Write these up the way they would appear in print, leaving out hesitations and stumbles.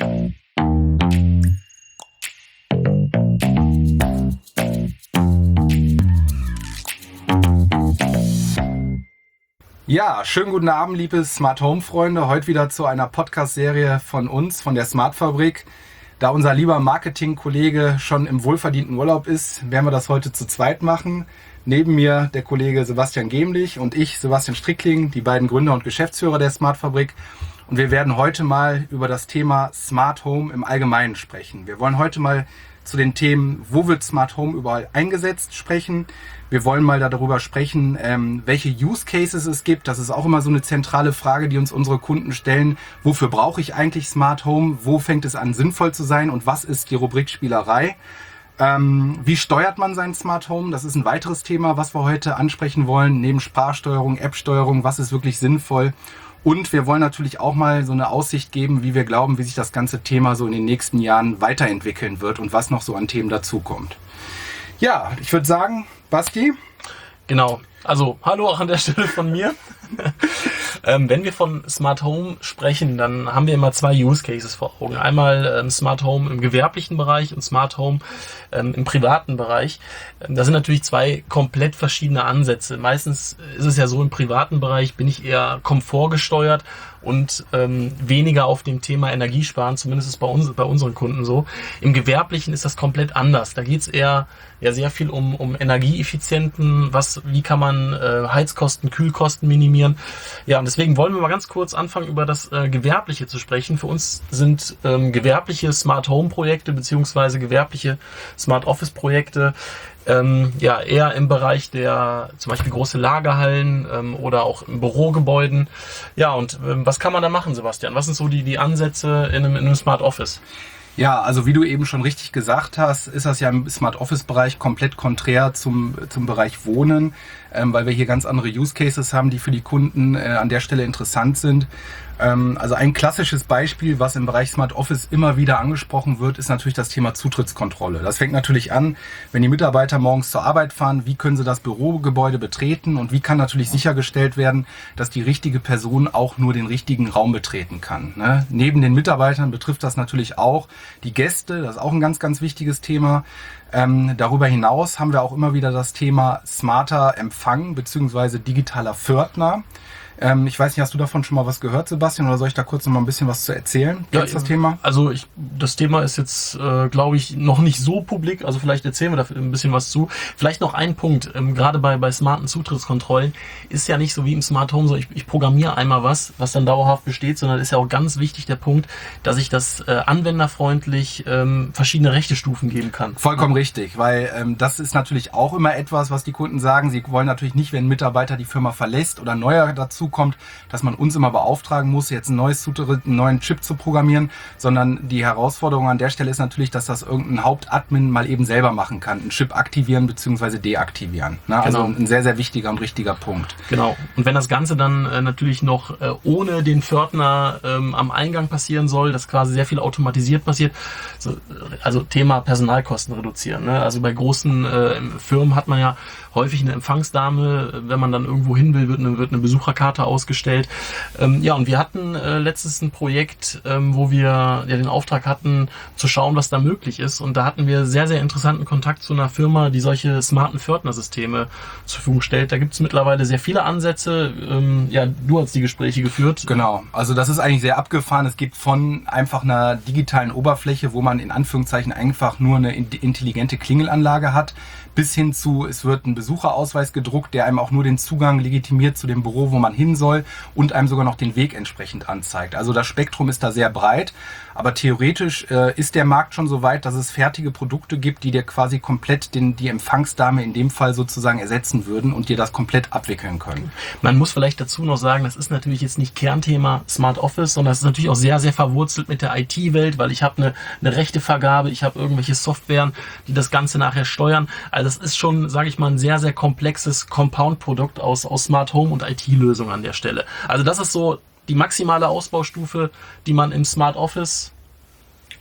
Ja, schönen guten Abend, liebe Smart Home Freunde. Heute wieder zu einer Podcast-Serie von uns, von der Smart Fabrik. Da unser lieber Marketing-Kollege schon im wohlverdienten Urlaub ist, werden wir das heute zu zweit machen. Neben mir der Kollege Sebastian Gemlich und ich, Sebastian Strickling, die beiden Gründer und Geschäftsführer der Smart Fabrik. Und wir werden heute mal über das Thema Smart Home im Allgemeinen sprechen. Wir wollen heute mal zu den Themen, wo wird Smart Home überall eingesetzt, sprechen. Wir wollen mal darüber sprechen, welche Use Cases es gibt. Das ist auch immer so eine zentrale Frage, die uns unsere Kunden stellen. Wofür brauche ich eigentlich Smart Home? Wo fängt es an, sinnvoll zu sein? Und was ist die Rubrik Spielerei? Wie steuert man sein Smart Home? Das ist ein weiteres Thema, was wir heute ansprechen wollen. Neben Sprachsteuerung, App-Steuerung, was ist wirklich sinnvoll? Und wir wollen natürlich auch mal so eine Aussicht geben, wie wir glauben, wie sich das ganze Thema so in den nächsten Jahren weiterentwickeln wird und was noch so an Themen dazukommt. Ja, ich würde sagen, Basti? Genau, also hallo auch an der Stelle von mir. Wenn wir von Smart Home sprechen, dann haben wir immer zwei Use Cases vor Augen. Einmal Smart Home im gewerblichen Bereich und Smart Home im privaten Bereich. Das sind natürlich zwei komplett verschiedene Ansätze. Meistens ist es ja so, im privaten Bereich bin ich eher komfortgesteuert und weniger auf dem Thema Energiesparen, zumindest ist es bei unseren Kunden so. Im Gewerblichen ist das komplett anders. Da geht es eher sehr viel um Energieeffizienten, wie kann man Heizkosten, Kühlkosten minimieren. Ja, und deswegen wollen wir mal ganz kurz anfangen, über das Gewerbliche zu sprechen. Für uns sind gewerbliche Smart Home Projekte beziehungsweise gewerbliche Smart Office Projekte eher im Bereich der zum Beispiel große Lagerhallen oder auch in Bürogebäuden. Ja, und was kann man da machen, Sebastian? Was sind so die Ansätze in einem Smart Office? Ja, also wie du eben schon richtig gesagt hast, ist das ja im Smart Office Bereich komplett konträr zum Bereich Wohnen, weil wir hier ganz andere Use Cases haben, die für die Kunden an der Stelle interessant sind. Also ein klassisches Beispiel, was im Bereich Smart Office immer wieder angesprochen wird, ist natürlich das Thema Zutrittskontrolle. Das fängt natürlich an, wenn die Mitarbeiter morgens zur Arbeit fahren, wie können sie das Bürogebäude betreten und wie kann natürlich sichergestellt werden, dass die richtige Person auch nur den richtigen Raum betreten kann. Ne? Neben den Mitarbeitern betrifft das natürlich auch die Gäste, das ist auch ein ganz, ganz wichtiges Thema. Darüber hinaus haben wir auch immer wieder das Thema smarter Empfang bzw. digitaler Pförtner. Ich weiß nicht, hast du davon schon mal was gehört, Sebastian, oder soll ich da kurz noch mal ein bisschen was zu erzählen? Ja, das Thema? Also das Thema ist jetzt, glaube ich, noch nicht so publik, also vielleicht erzählen wir da ein bisschen was zu. Vielleicht noch ein Punkt, gerade bei smarten Zutrittskontrollen ist ja nicht so wie im Smart Home so, ich programmiere einmal was dann dauerhaft besteht, sondern ist ja auch ganz wichtig der Punkt, dass ich das anwenderfreundlich verschiedene Rechtestufen geben kann. Vollkommen richtig, weil das ist natürlich auch immer etwas, was die Kunden sagen. Sie wollen natürlich nicht, wenn ein Mitarbeiter die Firma verlässt oder ein neuer dazu kommt, dass man uns immer beauftragen muss, jetzt einen neuen Chip zu programmieren, sondern die Herausforderung an der Stelle ist natürlich, dass das irgendein Hauptadmin mal eben selber machen kann, einen Chip aktivieren bzw. deaktivieren. Ne? Also Genau. ein sehr, sehr wichtiger und richtiger Punkt. Genau. Und wenn das Ganze dann natürlich noch ohne den Pförtner am Eingang passieren soll, dass quasi sehr viel automatisiert passiert, also Thema Personalkosten reduzieren. Ne? Also bei großen Firmen hat man ja häufig eine Empfangsdame, wenn man dann irgendwo hin will, wird eine Besucherkarte ausgestellt. Und wir hatten letztens ein Projekt, wo wir den Auftrag hatten, zu schauen, was da möglich ist. Und da hatten wir sehr, sehr interessanten Kontakt zu einer Firma, die solche smarten Pförtnersysteme zur Verfügung stellt. Da gibt es mittlerweile sehr viele Ansätze. Du hast die Gespräche geführt. Genau, also das ist eigentlich sehr abgefahren. Es gibt von einfach einer digitalen Oberfläche, wo man in Anführungszeichen einfach nur eine intelligente Klingelanlage hat, bis hin zu, es wird ein Besucherausweis gedruckt, der einem auch nur den Zugang legitimiert zu dem Büro, wo man hin soll und einem sogar noch den Weg entsprechend anzeigt. Also das Spektrum ist da sehr breit, aber theoretisch ist der Markt schon so weit, dass es fertige Produkte gibt, die dir quasi komplett die Empfangsdame in dem Fall sozusagen ersetzen würden und dir das komplett abwickeln können. Man muss vielleicht dazu noch sagen, das ist natürlich jetzt nicht Kernthema Smart Office, sondern es ist natürlich auch sehr, sehr verwurzelt mit der IT-Welt, weil ich habe eine Rechtevergabe, ich habe irgendwelche Softwaren, die das Ganze nachher steuern. Also das ist schon, sage ich mal, ein sehr, sehr komplexes Compound-Produkt aus Smart Home und IT-Lösungen an der Stelle. Also das ist so die maximale Ausbaustufe, die man im Smart Office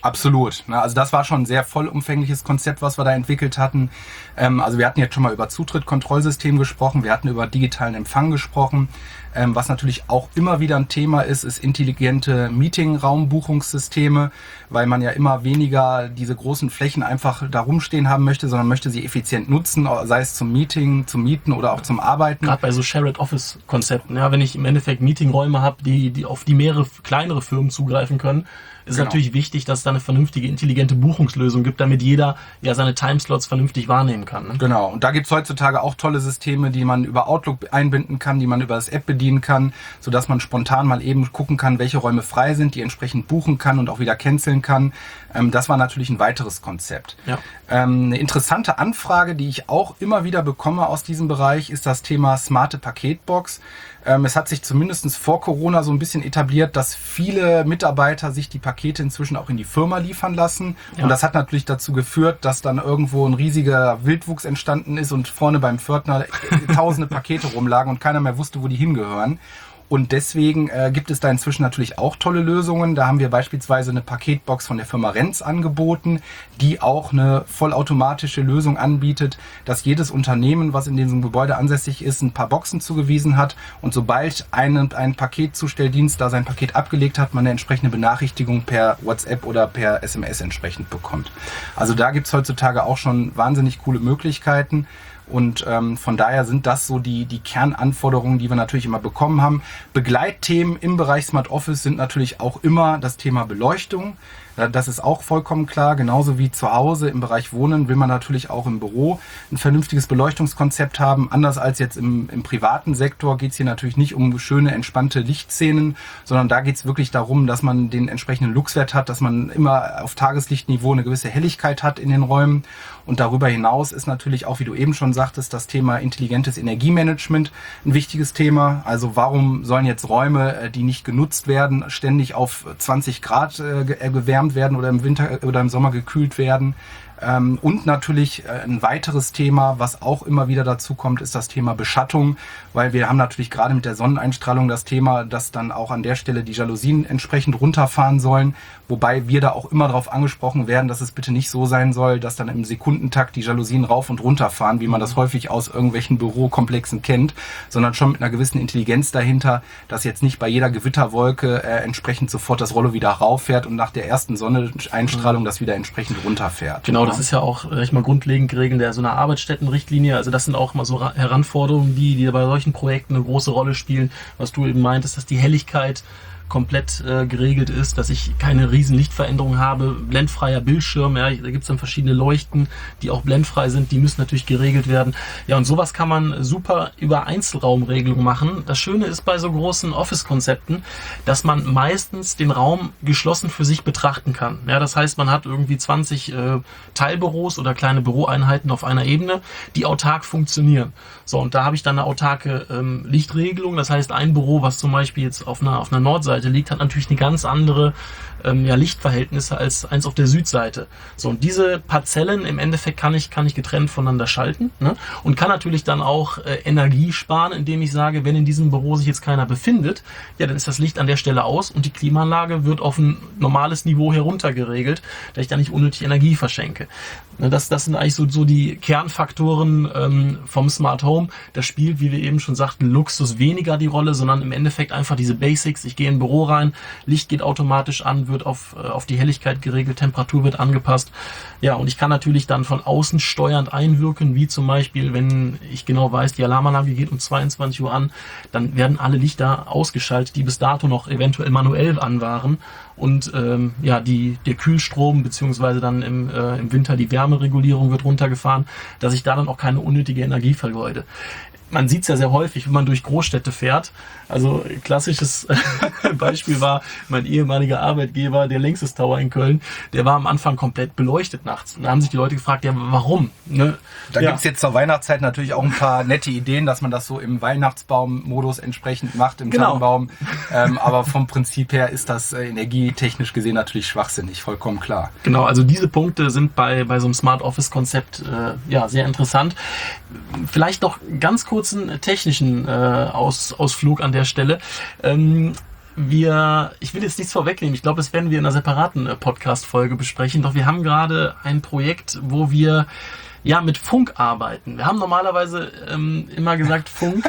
Absolut. Also das war schon ein sehr vollumfängliches Konzept, was wir da entwickelt hatten. Also wir hatten jetzt schon mal über Zutritt-Kontrollsystem gesprochen, wir hatten über digitalen Empfang gesprochen. Was natürlich auch immer wieder ein Thema ist intelligente Meeting-Raumbuchungssysteme, weil man ja immer weniger diese großen Flächen einfach da rumstehen haben möchte, sondern möchte sie effizient nutzen, sei es zum Meeting, zum Mieten oder auch zum Arbeiten. Gerade bei so Shared-Office-Konzepten, ja, wenn ich im Endeffekt Meetingräume habe, auf die mehrere kleinere Firmen zugreifen können, ist natürlich wichtig, dass es da eine vernünftige, intelligente Buchungslösung gibt, damit jeder ja seine Timeslots vernünftig wahrnehmen kann. Ne? Genau, und da gibt's heutzutage auch tolle Systeme, die man über Outlook einbinden kann, die man über das App bedienen kann, sodass man spontan mal eben gucken kann, welche Räume frei sind, die entsprechend buchen kann und auch wieder canceln kann. Das war natürlich ein weiteres Konzept. Ja. Eine interessante Anfrage, die ich auch immer wieder bekomme aus diesem Bereich, ist das Thema smarte Paketbox. Es hat sich zumindest vor Corona so ein bisschen etabliert, dass viele Mitarbeiter sich die Pakete inzwischen auch in die Firma liefern lassen. Ja. Und das hat natürlich dazu geführt, dass dann irgendwo ein riesiger Wildwuchs entstanden ist und vorne beim Pförtner tausende Pakete rumlagen und keiner mehr wusste, wo die hingehören. Und deswegen gibt es da inzwischen natürlich auch tolle Lösungen. Da haben wir beispielsweise eine Paketbox von der Firma Renz angeboten, die auch eine vollautomatische Lösung anbietet, dass jedes Unternehmen, was in diesem Gebäude ansässig ist, ein paar Boxen zugewiesen hat. Und sobald ein Paketzustelldienst da sein Paket abgelegt hat, man eine entsprechende Benachrichtigung per WhatsApp oder per SMS entsprechend bekommt. Also da gibt es heutzutage auch schon wahnsinnig coole Möglichkeiten. Und von daher sind das so die Kernanforderungen, die wir natürlich immer bekommen haben. Begleitthemen im Bereich Smart Office sind natürlich auch immer das Thema Beleuchtung. Das ist auch vollkommen klar. Genauso wie zu Hause im Bereich Wohnen will man natürlich auch im Büro ein vernünftiges Beleuchtungskonzept haben. Anders als jetzt im privaten Sektor geht es hier natürlich nicht um schöne, entspannte Lichtszenen, sondern da geht es wirklich darum, dass man den entsprechenden Luxwert hat, dass man immer auf Tageslichtniveau eine gewisse Helligkeit hat in den Räumen. Und darüber hinaus ist natürlich auch, wie du eben schon sagtest, das Thema intelligentes Energiemanagement ein wichtiges Thema. Also warum sollen jetzt Räume, die nicht genutzt werden, ständig auf 20 Grad gewärmt werden oder im Winter oder im Sommer gekühlt werden? Und natürlich ein weiteres Thema, was auch immer wieder dazu kommt, ist das Thema Beschattung, weil wir haben natürlich gerade mit der Sonneneinstrahlung das Thema, dass dann auch an der Stelle die Jalousien entsprechend runterfahren sollen, wobei wir da auch immer darauf angesprochen werden, dass es bitte nicht so sein soll, dass dann im Sekundentakt die Jalousien rauf und runter fahren, wie man das häufig aus irgendwelchen Bürokomplexen kennt, sondern schon mit einer gewissen Intelligenz dahinter, dass jetzt nicht bei jeder Gewitterwolke entsprechend sofort das Rollo wieder rauffährt und nach der ersten Sonneneinstrahlung das wieder entsprechend runterfährt. Genau, das ist ja auch recht mal grundlegend geregelt in so einer Arbeitsstättenrichtlinie. Also das sind auch mal so Heranforderungen, die bei solchen Projekten eine große Rolle spielen. Was du eben meintest, dass die Helligkeit komplett geregelt ist, dass ich keine riesen Lichtveränderungen habe, blendfreier Bildschirm, ja, da gibt es dann verschiedene Leuchten, die auch blendfrei sind, die müssen natürlich geregelt werden. Ja, und sowas kann man super über Einzelraumregelung machen. Das Schöne ist bei so großen Office-Konzepten, dass man meistens den Raum geschlossen für sich betrachten kann. Ja, das heißt, man hat irgendwie 20 Teilbüros oder kleine Büroeinheiten auf einer Ebene, die autark funktionieren. So, und da habe ich dann eine autarke Lichtregelung. Das heißt, ein Büro, was zum Beispiel jetzt auf einer Nordseite liegt, hat natürlich eine ganz andere Lichtverhältnisse als eins auf der Südseite. So, und diese Parzellen im Endeffekt kann ich getrennt voneinander schalten, ne? Und kann natürlich dann auch Energie sparen, indem ich sage, wenn in diesem Büro sich jetzt keiner befindet, ja, dann ist das Licht an der Stelle aus und die Klimaanlage wird auf ein normales Niveau heruntergeregelt, da ich da nicht unnötig Energie verschenke. Das sind eigentlich so die Kernfaktoren vom Smart Home. Da spielt, wie wir eben schon sagten, Luxus weniger die Rolle, sondern im Endeffekt einfach diese Basics. Ich gehe in ein Büro rein, Licht geht automatisch an, wird auf die Helligkeit geregelt, Temperatur wird angepasst. Ja, und ich kann natürlich dann von außen steuernd einwirken, wie zum Beispiel, wenn ich genau weiß, die Alarmanlage geht um 22 Uhr an, dann werden alle Lichter ausgeschaltet, die bis dato noch eventuell manuell an waren. Und der Kühlstrom beziehungsweise dann im Winter die Wärmeregulierung wird runtergefahren, dass ich da dann auch keine unnötige Energie vergeude. Man sieht es ja sehr häufig, wenn man durch Großstädte fährt. Also klassisches Beispiel war mein ehemaliger Arbeitgeber, der Längstes Tower in Köln. Der war am Anfang komplett beleuchtet nachts. Und da haben sich die Leute gefragt, ja, warum? Ne? Da gibt's jetzt zur Weihnachtszeit natürlich auch ein paar nette Ideen, dass man das so im Weihnachtsbaum-Modus entsprechend macht, im Tannenbaum. Aber vom Prinzip her ist das energietechnisch gesehen natürlich schwachsinnig, vollkommen klar. Genau, also diese Punkte sind bei so einem Smart Office-Konzept sehr interessant. Vielleicht noch ganz kurz einen technischen Ausflug an der Stelle. Ich will jetzt nichts vorwegnehmen. Ich glaube, das werden wir in einer separaten Podcast-Folge besprechen. Doch wir haben gerade ein Projekt, wo wir mit Funk arbeiten. Wir haben normalerweise immer gesagt, Funk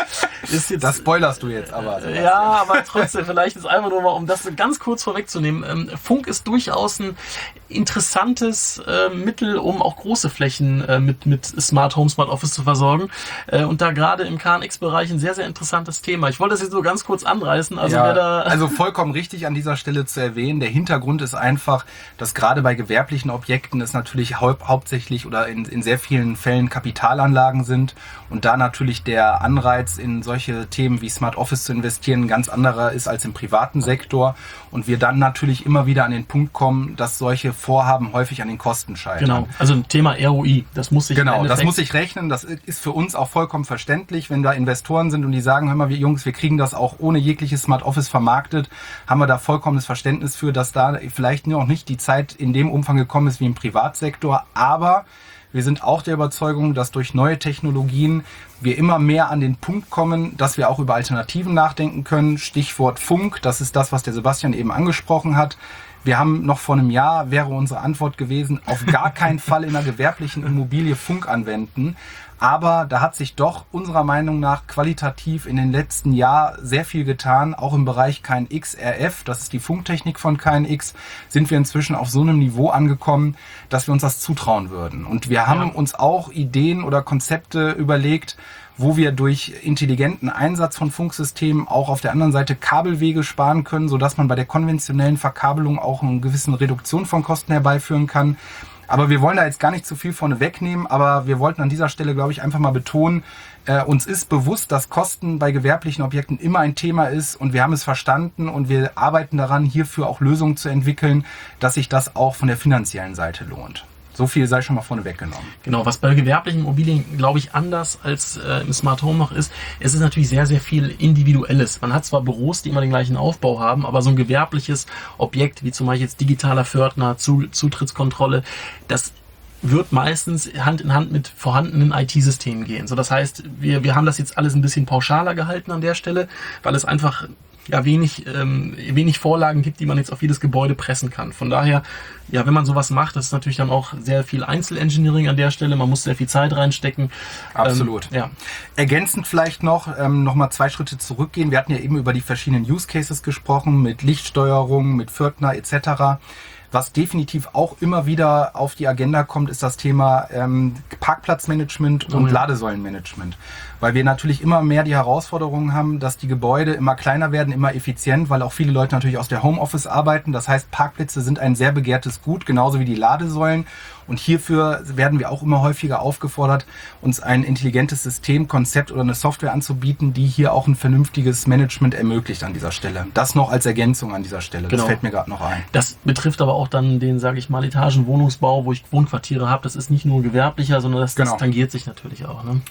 ist jetzt... Das spoilerst du jetzt aber. Ja, aber trotzdem, vielleicht ist einfach nur mal, um das ganz kurz vorwegzunehmen. Funk ist durchaus ein interessantes Mittel, um auch große Flächen mit Smart Home, Smart Office zu versorgen. Und da gerade im KNX-Bereich ein sehr, sehr interessantes Thema. Ich wollte das jetzt nur ganz kurz anreißen. Also vollkommen richtig an dieser Stelle zu erwähnen. Der Hintergrund ist einfach, dass gerade bei gewerblichen Objekten es natürlich hauptsächlich oder in sehr vielen Fällen Kapitalanlagen sind und da natürlich der Anreiz in solche Themen wie Smart Office zu investieren ein ganz anderer ist als im privaten Sektor und wir dann natürlich immer wieder an den Punkt kommen, dass solche Vorhaben häufig an den Kosten scheitern. Genau, also ein Thema ROI, das muss sich das muss sich rechnen, das ist für uns auch vollkommen verständlich, wenn da Investoren sind und die sagen, hör mal, wir Jungs, wir kriegen das auch ohne jegliches Smart Office vermarktet, haben wir da vollkommenes Verständnis für, dass da vielleicht noch nicht die Zeit in dem Umfang gekommen ist wie im Privatsektor, aber wir sind auch der Überzeugung, dass durch neue Technologien wir immer mehr an den Punkt kommen, dass wir auch über Alternativen nachdenken können. Stichwort Funk, das ist das, was der Sebastian eben angesprochen hat. Wir haben noch vor einem Jahr, wäre unsere Antwort gewesen, auf gar keinen Fall in einer gewerblichen Immobilie Funk anwenden. Aber da hat sich doch unserer Meinung nach qualitativ in den letzten Jahren sehr viel getan. Auch im Bereich KNX RF, das ist die Funktechnik von KNX, sind wir inzwischen auf so einem Niveau angekommen, dass wir uns das zutrauen würden. Und wir haben uns auch Ideen oder Konzepte überlegt, wo wir durch intelligenten Einsatz von Funksystemen auch auf der anderen Seite Kabelwege sparen können, sodass man bei der konventionellen Verkabelung auch eine gewisse Reduktion von Kosten herbeiführen kann. Aber wir wollen da jetzt gar nicht zu viel vorne wegnehmen, aber wir wollten an dieser Stelle, glaube ich, einfach mal betonen, uns ist bewusst, dass Kosten bei gewerblichen Objekten immer ein Thema ist und wir haben es verstanden und wir arbeiten daran, hierfür auch Lösungen zu entwickeln, dass sich das auch von der finanziellen Seite lohnt. So viel sei schon mal vorne weggenommen. Genau, was bei gewerblichen Immobilien, glaube ich, anders als im Smart Home noch ist, es ist natürlich sehr, sehr viel Individuelles. Man hat zwar Büros, die immer den gleichen Aufbau haben, aber so ein gewerbliches Objekt, wie zum Beispiel jetzt digitaler Pförtner, Zutrittskontrolle, das wird meistens Hand in Hand mit vorhandenen IT-Systemen gehen. So, das heißt, wir haben das jetzt alles ein bisschen pauschaler gehalten an der Stelle, weil es einfach wenig Vorlagen gibt, die man jetzt auf jedes Gebäude pressen kann. Von daher, wenn man sowas macht, das ist natürlich dann auch sehr viel Einzelengineering an der Stelle. Man muss sehr viel Zeit reinstecken. Absolut. Ergänzend vielleicht noch mal 2 Schritte zurückgehen. Wir hatten ja eben über die verschiedenen Use Cases gesprochen, mit Lichtsteuerung, mit Pförtner etc. Was definitiv auch immer wieder auf die Agenda kommt, ist das Thema Parkplatzmanagement und Ladesäulenmanagement. Weil wir natürlich immer mehr die Herausforderungen haben, dass die Gebäude immer kleiner werden, immer effizient, weil auch viele Leute natürlich aus der Homeoffice arbeiten. Das heißt, Parkplätze sind ein sehr begehrtes Gut, genauso wie die Ladesäulen. Und hierfür werden wir auch immer häufiger aufgefordert, uns ein intelligentes Systemkonzept oder eine Software anzubieten, die hier auch ein vernünftiges Management ermöglicht an dieser Stelle. Das noch als Ergänzung an dieser Stelle. Das fällt mir gerade noch ein. Das betrifft aber auch dann den, sage ich mal, Etagenwohnungsbau, wo ich Wohnquartiere habe. Das ist nicht nur gewerblicher, sondern das tangiert sich natürlich auch. Ne?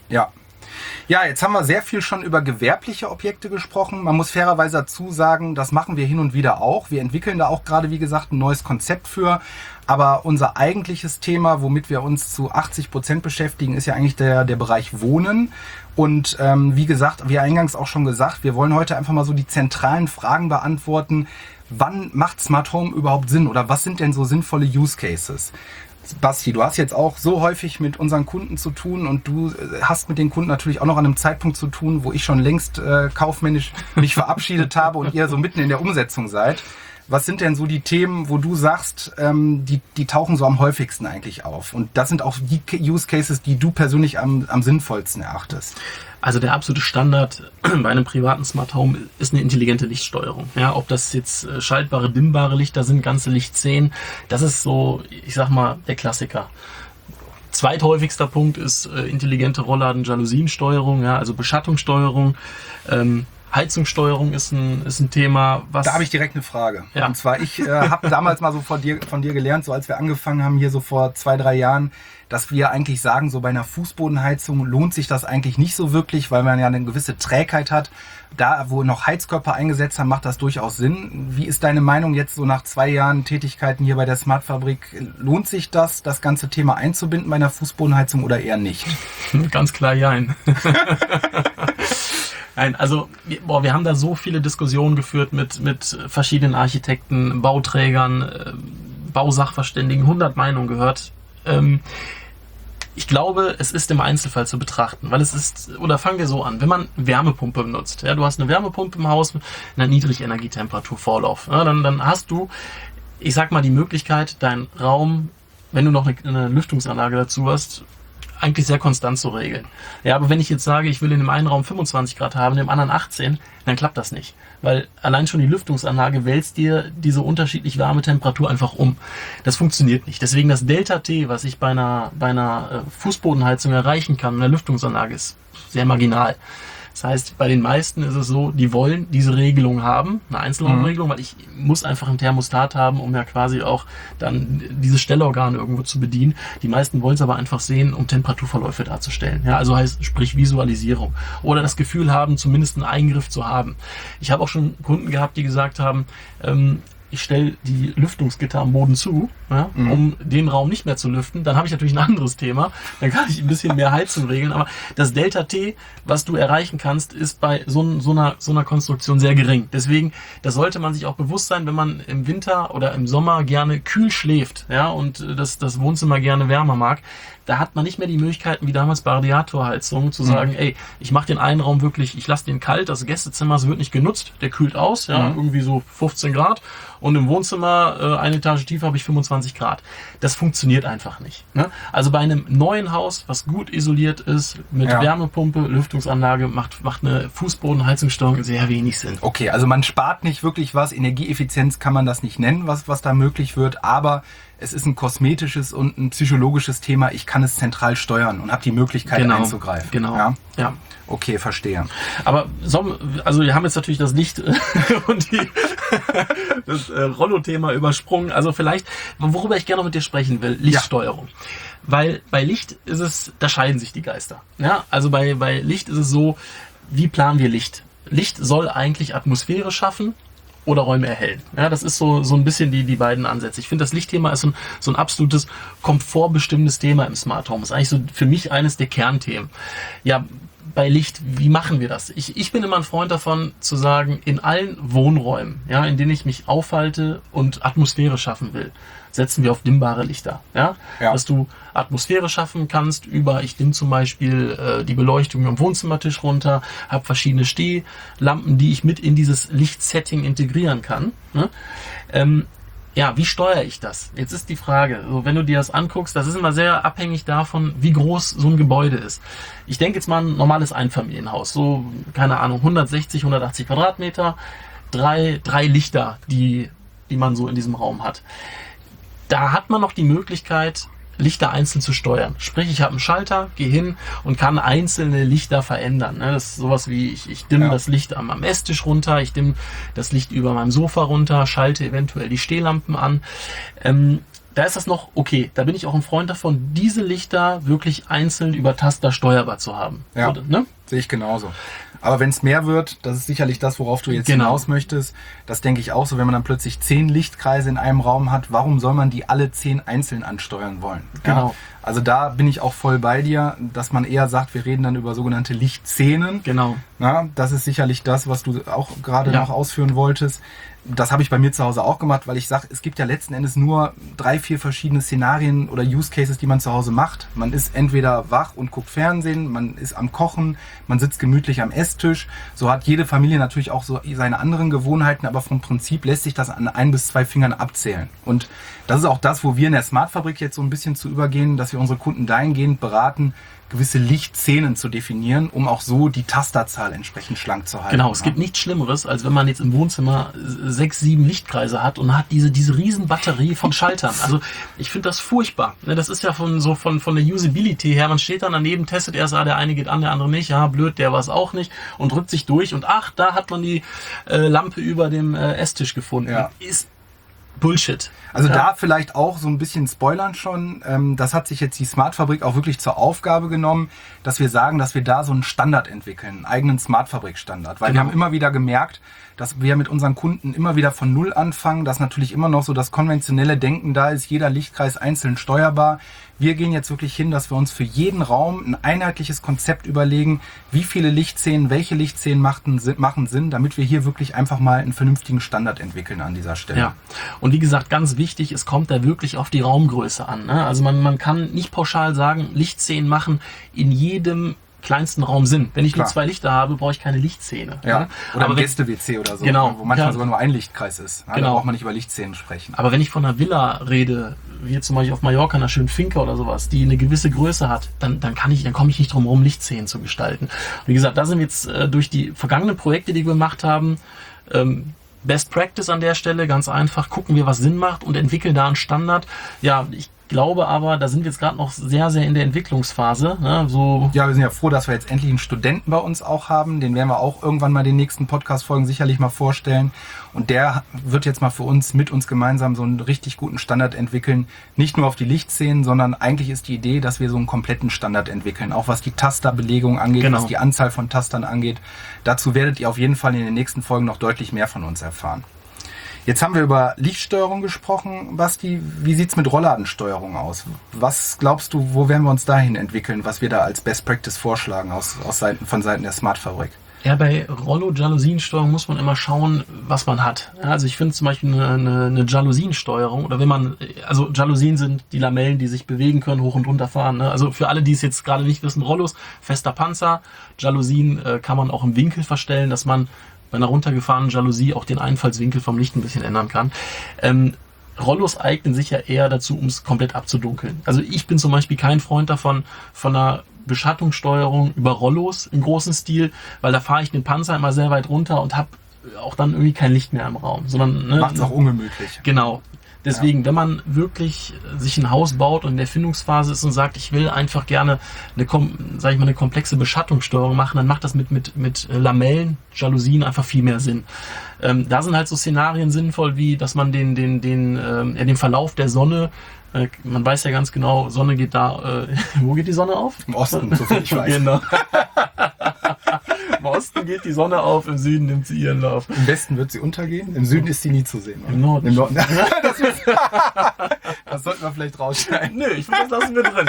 Ja, jetzt haben wir sehr viel schon über gewerbliche Objekte gesprochen. Man muss fairerweise dazu sagen, das machen wir hin und wieder auch. Wir entwickeln da auch gerade, wie gesagt, ein neues Konzept für. Aber unser eigentliches Thema, womit wir uns zu 80% beschäftigen, ist ja eigentlich der Bereich Wohnen. Und wie gesagt, wie eingangs auch schon gesagt, wir wollen heute einfach mal so die zentralen Fragen beantworten. Wann macht Smart Home überhaupt Sinn? Oder was sind denn so sinnvolle Use Cases? Basti, du hast jetzt auch so häufig mit unseren Kunden zu tun und du hast mit den Kunden natürlich auch noch an einem Zeitpunkt zu tun, wo ich schon längst kaufmännisch mich verabschiedet habe und ihr so mitten in der Umsetzung seid. Was sind denn so die Themen, wo du sagst, die tauchen so am häufigsten eigentlich auf? Und das sind auch die Use Cases, die du persönlich am sinnvollsten erachtest. Also der absolute Standard bei einem privaten Smart Home ist eine intelligente Lichtsteuerung. Ja, ob das jetzt schaltbare, dimmbare Lichter sind, ganze Lichtszenen, das ist so, ich sag mal, der Klassiker. Zweithäufigster Punkt ist intelligente Rollladen-Jalousien-Steuerung, also Beschattungssteuerung. Heizungssteuerung ist ein Thema, was... Da habe ich direkt eine Frage. Ja. Und zwar, ich habe damals mal so von dir gelernt, so als wir angefangen haben, hier so vor 2-3 Jahren, dass wir eigentlich sagen, so bei einer Fußbodenheizung lohnt sich das eigentlich nicht so wirklich, weil man ja eine gewisse Trägheit hat. Da, wo noch Heizkörper eingesetzt haben, macht das durchaus Sinn. Wie ist deine Meinung jetzt so nach 2 Jahren Tätigkeiten hier bei der Smart Fabrik? Lohnt sich das ganze Thema einzubinden bei einer Fußbodenheizung oder eher nicht? Ganz klar, jein. Nein, also wir haben da so viele Diskussionen geführt mit verschiedenen Architekten, Bauträgern, Bausachverständigen, 100 Meinungen gehört. Ich glaube, es ist im Einzelfall zu betrachten, weil es ist, oder fangen wir so an, wenn man Wärmepumpe benutzt, ja, du hast eine Wärmepumpe im Haus mit einer Niedrigenergietemperaturvorlauf, ja, dann hast du, ich sag mal, die Möglichkeit, deinen Raum, wenn du noch eine Lüftungsanlage dazu hast, eigentlich sehr konstant zu regeln. Ja, aber wenn ich jetzt sage, ich will in dem einen Raum 25 Grad haben, in dem anderen 18, dann klappt das nicht. Weil allein schon die Lüftungsanlage wälzt dir diese unterschiedlich warme Temperatur einfach um. Das funktioniert nicht. Deswegen das Delta-T, was ich bei einer Fußbodenheizung erreichen kann, in der Lüftungsanlage, ist sehr marginal. Das heißt, bei den meisten ist es so, die wollen diese Regelung haben, eine Einzelraumregelung, weil ich muss einfach ein Thermostat haben, um ja quasi auch dann diese Stellorgane irgendwo zu bedienen. Die meisten wollen es aber einfach sehen, um Temperaturverläufe darzustellen. Ja, also heißt, sprich Visualisierung. Oder das Gefühl haben, zumindest einen Eingriff zu haben. Ich habe auch schon Kunden gehabt, die gesagt haben, ich stelle die Lüftungsgitter am Boden zu, ja, um den Raum nicht mehr zu lüften. Dann habe ich natürlich ein anderes Thema. Dann kann ich ein bisschen mehr Heizung regeln. Aber das Delta-T, was du erreichen kannst, ist bei so einer Konstruktion sehr gering. Deswegen, da sollte man sich auch bewusst sein, wenn man im Winter oder im Sommer gerne kühl schläft, ja, und das Wohnzimmer gerne wärmer mag, da hat man nicht mehr die Möglichkeiten wie damals bei Radiatorheizungen zu sagen, ey, ich mache den einen Raum wirklich, ich lasse den kalt, das Gästezimmer wird nicht genutzt, der kühlt aus, ja, irgendwie so 15 Grad und im Wohnzimmer eine Etage tiefer habe ich 25 Grad. Das funktioniert einfach nicht. Ne? Also bei einem neuen Haus, was gut isoliert ist, mit Wärmepumpe, Lüftungsanlage, macht eine Fußbodenheizungssteuerung sehr wenig Sinn. Okay, also man spart nicht wirklich was, Energieeffizienz kann man das nicht nennen, was da möglich wird, aber es ist ein kosmetisches und ein psychologisches Thema. Ich kann es zentral steuern und habe die Möglichkeit einzugreifen. Genau. Ja. Okay, verstehe. Aber also wir haben jetzt natürlich das Licht und das Rollo-Thema übersprungen. Also vielleicht, worüber ich gerne mit dir sprechen will, Lichtsteuerung. Ja. Weil bei Licht ist es, da scheiden sich die Geister. Ja, also bei Licht ist es so, wie planen wir Licht? Licht soll eigentlich Atmosphäre schaffen oder Räume erhellen. Ja, das ist so ein bisschen die beiden Ansätze. Ich finde, das Lichtthema ist so ein absolutes komfortbestimmendes Thema im Smart Home. Das ist eigentlich so für mich eines der Kernthemen. Ja, bei Licht, wie machen wir das? Ich bin immer ein Freund davon, zu sagen, in allen Wohnräumen, ja, in denen ich mich aufhalte und Atmosphäre schaffen will, setzen wir auf dimmbare Lichter. Ja? Dass du Atmosphäre schaffen kannst ich dimm zum Beispiel die Beleuchtung am Wohnzimmertisch runter, habe verschiedene Stehlampen, die ich mit in dieses Lichtsetting integrieren kann. Ne? Wie steuere ich das? Jetzt ist die Frage, so, wenn du dir das anguckst, das ist immer sehr abhängig davon, wie groß so ein Gebäude ist. Ich denke jetzt mal ein normales Einfamilienhaus, so, keine Ahnung, 160, 180 Quadratmeter, drei Lichter, die man so in diesem Raum hat. Da hat man noch die Möglichkeit, Lichter einzeln zu steuern. Sprich, ich habe einen Schalter, gehe hin und kann einzelne Lichter verändern. Das ist sowas wie, ich dimme das Licht am Esstisch runter, ich dimme das Licht über meinem Sofa runter, schalte eventuell die Stehlampen an. Da ist das noch okay. Da bin ich auch ein Freund davon, diese Lichter wirklich einzeln über Taster steuerbar zu haben. Ja, oder, ne? Sehe ich genauso. Aber wenn es mehr wird, das ist sicherlich das, worauf du jetzt hinaus möchtest. Das denke ich auch so, wenn man dann plötzlich 10 Lichtkreise in einem Raum hat, warum soll man die alle 10 einzeln ansteuern wollen? Genau. Ja? Also da bin ich auch voll bei dir, dass man eher sagt, wir reden dann über sogenannte Lichtszenen. Genau. Ja, das ist sicherlich das, was du auch gerade noch ausführen wolltest. Das habe ich bei mir zu Hause auch gemacht, weil ich sage, es gibt ja letzten Endes nur 3, 4 verschiedene Szenarien oder Use Cases, die man zu Hause macht. Man ist entweder wach und guckt Fernsehen, man ist am Kochen, man sitzt gemütlich am Esstisch. So hat jede Familie natürlich auch so seine anderen Gewohnheiten, aber vom Prinzip lässt sich das an 1 bis 2 Fingern abzählen. Und das ist auch das, wo wir in der Smartfabrik jetzt so ein bisschen zu übergehen, dass wir unsere Kunden dahingehend beraten, gewisse Lichtszenen zu definieren, um auch so die Tasterzahl entsprechend schlank zu halten. Genau, es gibt nichts Schlimmeres, als wenn man jetzt im Wohnzimmer 6, 7 Lichtkreise hat und hat diese riesen Batterie von Schaltern. Also ich finde das furchtbar. Das ist ja von der Usability her, man steht dann daneben, testet erst, der eine geht an, der andere nicht, ja blöd, der war es auch nicht und drückt sich durch und ach, da hat man die Lampe über dem Esstisch gefunden. Ja. Bullshit. Also da vielleicht auch so ein bisschen spoilern schon. Das hat sich jetzt die Smart-Fabrik auch wirklich zur Aufgabe genommen, dass wir sagen, dass wir da so einen Standard entwickeln, einen eigenen Smart-Fabrik-Standard. Weil wir haben immer wieder gemerkt, dass wir mit unseren Kunden immer wieder von Null anfangen, dass natürlich immer noch so das konventionelle Denken da ist, jeder Lichtkreis einzeln steuerbar. Wir gehen jetzt wirklich hin, dass wir uns für jeden Raum ein einheitliches Konzept überlegen, wie viele Lichtszenen, welche Lichtszenen machen Sinn, damit wir hier wirklich einfach mal einen vernünftigen Standard entwickeln an dieser Stelle. Ja, und wie gesagt, ganz wichtig, es kommt da wirklich auf die Raumgröße an. Ne? Also man kann nicht pauschal sagen, Lichtszenen machen in jedem kleinsten Raum Sinn. Wenn ich nur 2 Lichter habe, brauche ich keine Lichtszene. Ja. Ne? Oder aber ein Gäste-WC oder so, genau, wo manchmal sogar nur ein Lichtkreis ist. Genau. Da braucht man nicht über Lichtszenen sprechen. Aber wenn ich von einer Villa rede, wie zum Beispiel auf Mallorca, einer schönen Finca oder sowas, die eine gewisse Größe hat, dann komme ich nicht drum herum, Lichtszenen zu gestalten. Wie gesagt, da sind wir jetzt durch die vergangenen Projekte, die wir gemacht haben, Best Practice an der Stelle, ganz einfach, gucken wir, was Sinn macht und entwickeln da einen Standard. Ja, ich glaube aber, da sind wir jetzt gerade noch sehr, sehr in der Entwicklungsphase. Ne? Ja, wir sind ja froh, dass wir jetzt endlich einen Studenten bei uns auch haben. Den werden wir auch irgendwann mal den nächsten Podcast-Folgen sicherlich mal vorstellen. Und der wird jetzt mal für uns, mit uns gemeinsam so einen richtig guten Standard entwickeln. Nicht nur auf die Lichtszenen, sondern eigentlich ist die Idee, dass wir so einen kompletten Standard entwickeln. Auch was die Tasterbelegung angeht, was die Anzahl von Tastern angeht. Dazu werdet ihr auf jeden Fall in den nächsten Folgen noch deutlich mehr von uns erfahren. Jetzt haben wir über Lichtsteuerung gesprochen. Basti, wie sieht's mit Rollladensteuerung aus? Was glaubst du, wo werden wir uns dahin entwickeln, was wir da als Best Practice vorschlagen von Seiten der Smart-Fabrik? Ja, bei Rollo-Jalousiensteuerung muss man immer schauen, was man hat. Ja, also ich finde zum Beispiel eine Jalousiensteuerung, oder also Jalousien sind die Lamellen, die sich bewegen können, hoch und runter fahren. Ne? Also für alle, die es jetzt gerade nicht wissen, Rollos, fester Panzer. Jalousien kann man auch im Winkel verstellen, dass man bei einer runtergefahrenen Jalousie auch den Einfallswinkel vom Licht ein bisschen ändern kann. Rollos eignen sich ja eher dazu, um es komplett abzudunkeln. Also ich bin zum Beispiel kein Freund davon, von einer Beschattungssteuerung über Rollos im großen Stil, weil da fahre ich den Panzer immer sehr weit runter und habe auch dann irgendwie kein Licht mehr im Raum. Macht es auch ungemütlich. Genau. Deswegen, wenn man wirklich sich ein Haus baut und in der Findungsphase ist und sagt, ich will einfach gerne eine komplexe Beschattungssteuerung machen, dann macht das mit Lamellen, Jalousien einfach viel mehr Sinn. Da sind halt so Szenarien sinnvoll, wie dass man den Verlauf der Sonne, man weiß ja ganz genau, Sonne geht da, wo geht die Sonne auf? Im Osten, soviel ich weiß. Genau. Im Osten geht die Sonne auf, im Süden nimmt sie ihren Lauf. Im Westen wird sie untergehen, im Süden ist sie nie zu sehen. Oder? Im Norden. Im Norden. Das sollten wir vielleicht rausschneiden. Nö, ich finde, das lassen wir drin.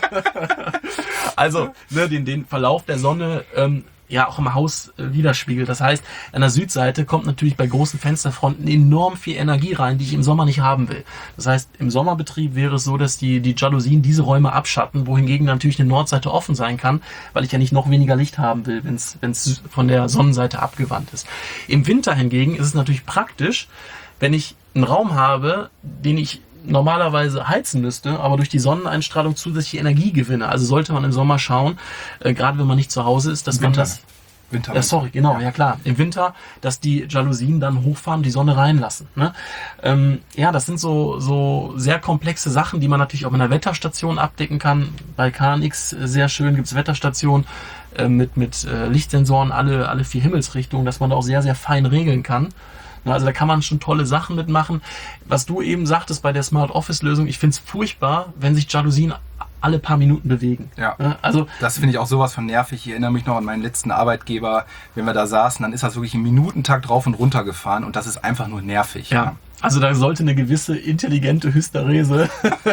Also, den Verlauf der Sonne auch im Haus widerspiegelt. Das heißt, an der Südseite kommt natürlich bei großen Fensterfronten enorm viel Energie rein, die ich im Sommer nicht haben will. Das heißt, im Sommerbetrieb wäre es so, dass die Jalousien diese Räume abschatten, wohingegen natürlich eine Nordseite offen sein kann, weil ich ja nicht noch weniger Licht haben will, wenn es von der Sonnenseite abgewandt ist. Im Winter hingegen ist es natürlich praktisch, wenn ich einen Raum habe, den ich normalerweise heizen müsste, aber durch die Sonneneinstrahlung zusätzliche Energie gewinne. Also sollte man im Sommer schauen, gerade wenn man nicht zu Hause ist, dass man das... Winter. Ja klar. Im Winter, dass die Jalousien dann hochfahren, die Sonne reinlassen. Ne? Das sind so sehr komplexe Sachen, die man natürlich auch in der Wetterstation abdecken kann. Bei KNX sehr schön gibt's Wetterstationen mit Lichtsensoren, alle 4 Himmelsrichtungen, dass man da auch sehr, sehr fein regeln kann. Also da kann man schon tolle Sachen mitmachen. Was du eben sagtest bei der Smart Office Lösung, ich finde es furchtbar, wenn sich Jalousien alle paar Minuten bewegen. Ja, also das finde ich auch sowas von nervig. Ich erinnere mich noch an meinen letzten Arbeitgeber, wenn wir da saßen, dann ist das wirklich im Minutentakt rauf und runter gefahren und das ist einfach nur nervig. Ja. Also da sollte eine gewisse intelligente Hysterese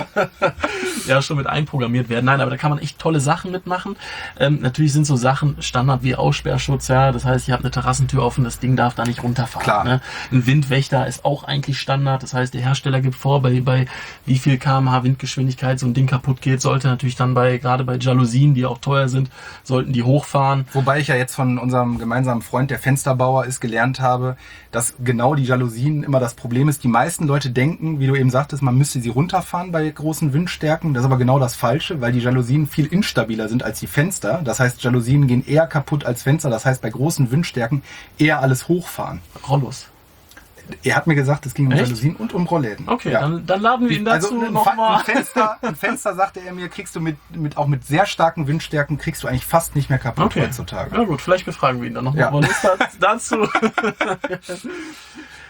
schon mit einprogrammiert werden. Nein, aber da kann man echt tolle Sachen mitmachen. Natürlich sind so Sachen Standard wie Aussperrschutz, das heißt, ihr habt eine Terrassentür offen, das Ding darf da nicht runterfahren. Klar. Ne? Ein Windwächter ist auch eigentlich Standard, das heißt, der Hersteller gibt vor, bei wie viel km/h Windgeschwindigkeit so ein Ding kaputt geht, sollte natürlich dann gerade bei Jalousien, die auch teuer sind, sollten die hochfahren. Wobei ich ja jetzt von unserem gemeinsamen Freund, der Fensterbauer ist, gelernt habe, dass genau die Jalousien immer das Problem ist. Die meisten Leute denken, wie du eben sagtest, man müsste sie runterfahren bei großen Windstärken. Das ist aber genau das Falsche, weil die Jalousien viel instabiler sind als die Fenster. Das heißt, Jalousien gehen eher kaputt als Fenster. Das heißt, bei großen Windstärken eher alles hochfahren. Rollos. Er hat mir gesagt, es ging um Jalousien und um Rollläden. Okay, ja. dann laden wir ihn dazu nochmal. Ein Fenster, sagte er mir, kriegst du auch mit sehr starken Windstärken, kriegst du eigentlich fast nicht mehr kaputt heutzutage. Ja gut, vielleicht befragen wir ihn dann nochmal. Ja. Dazu.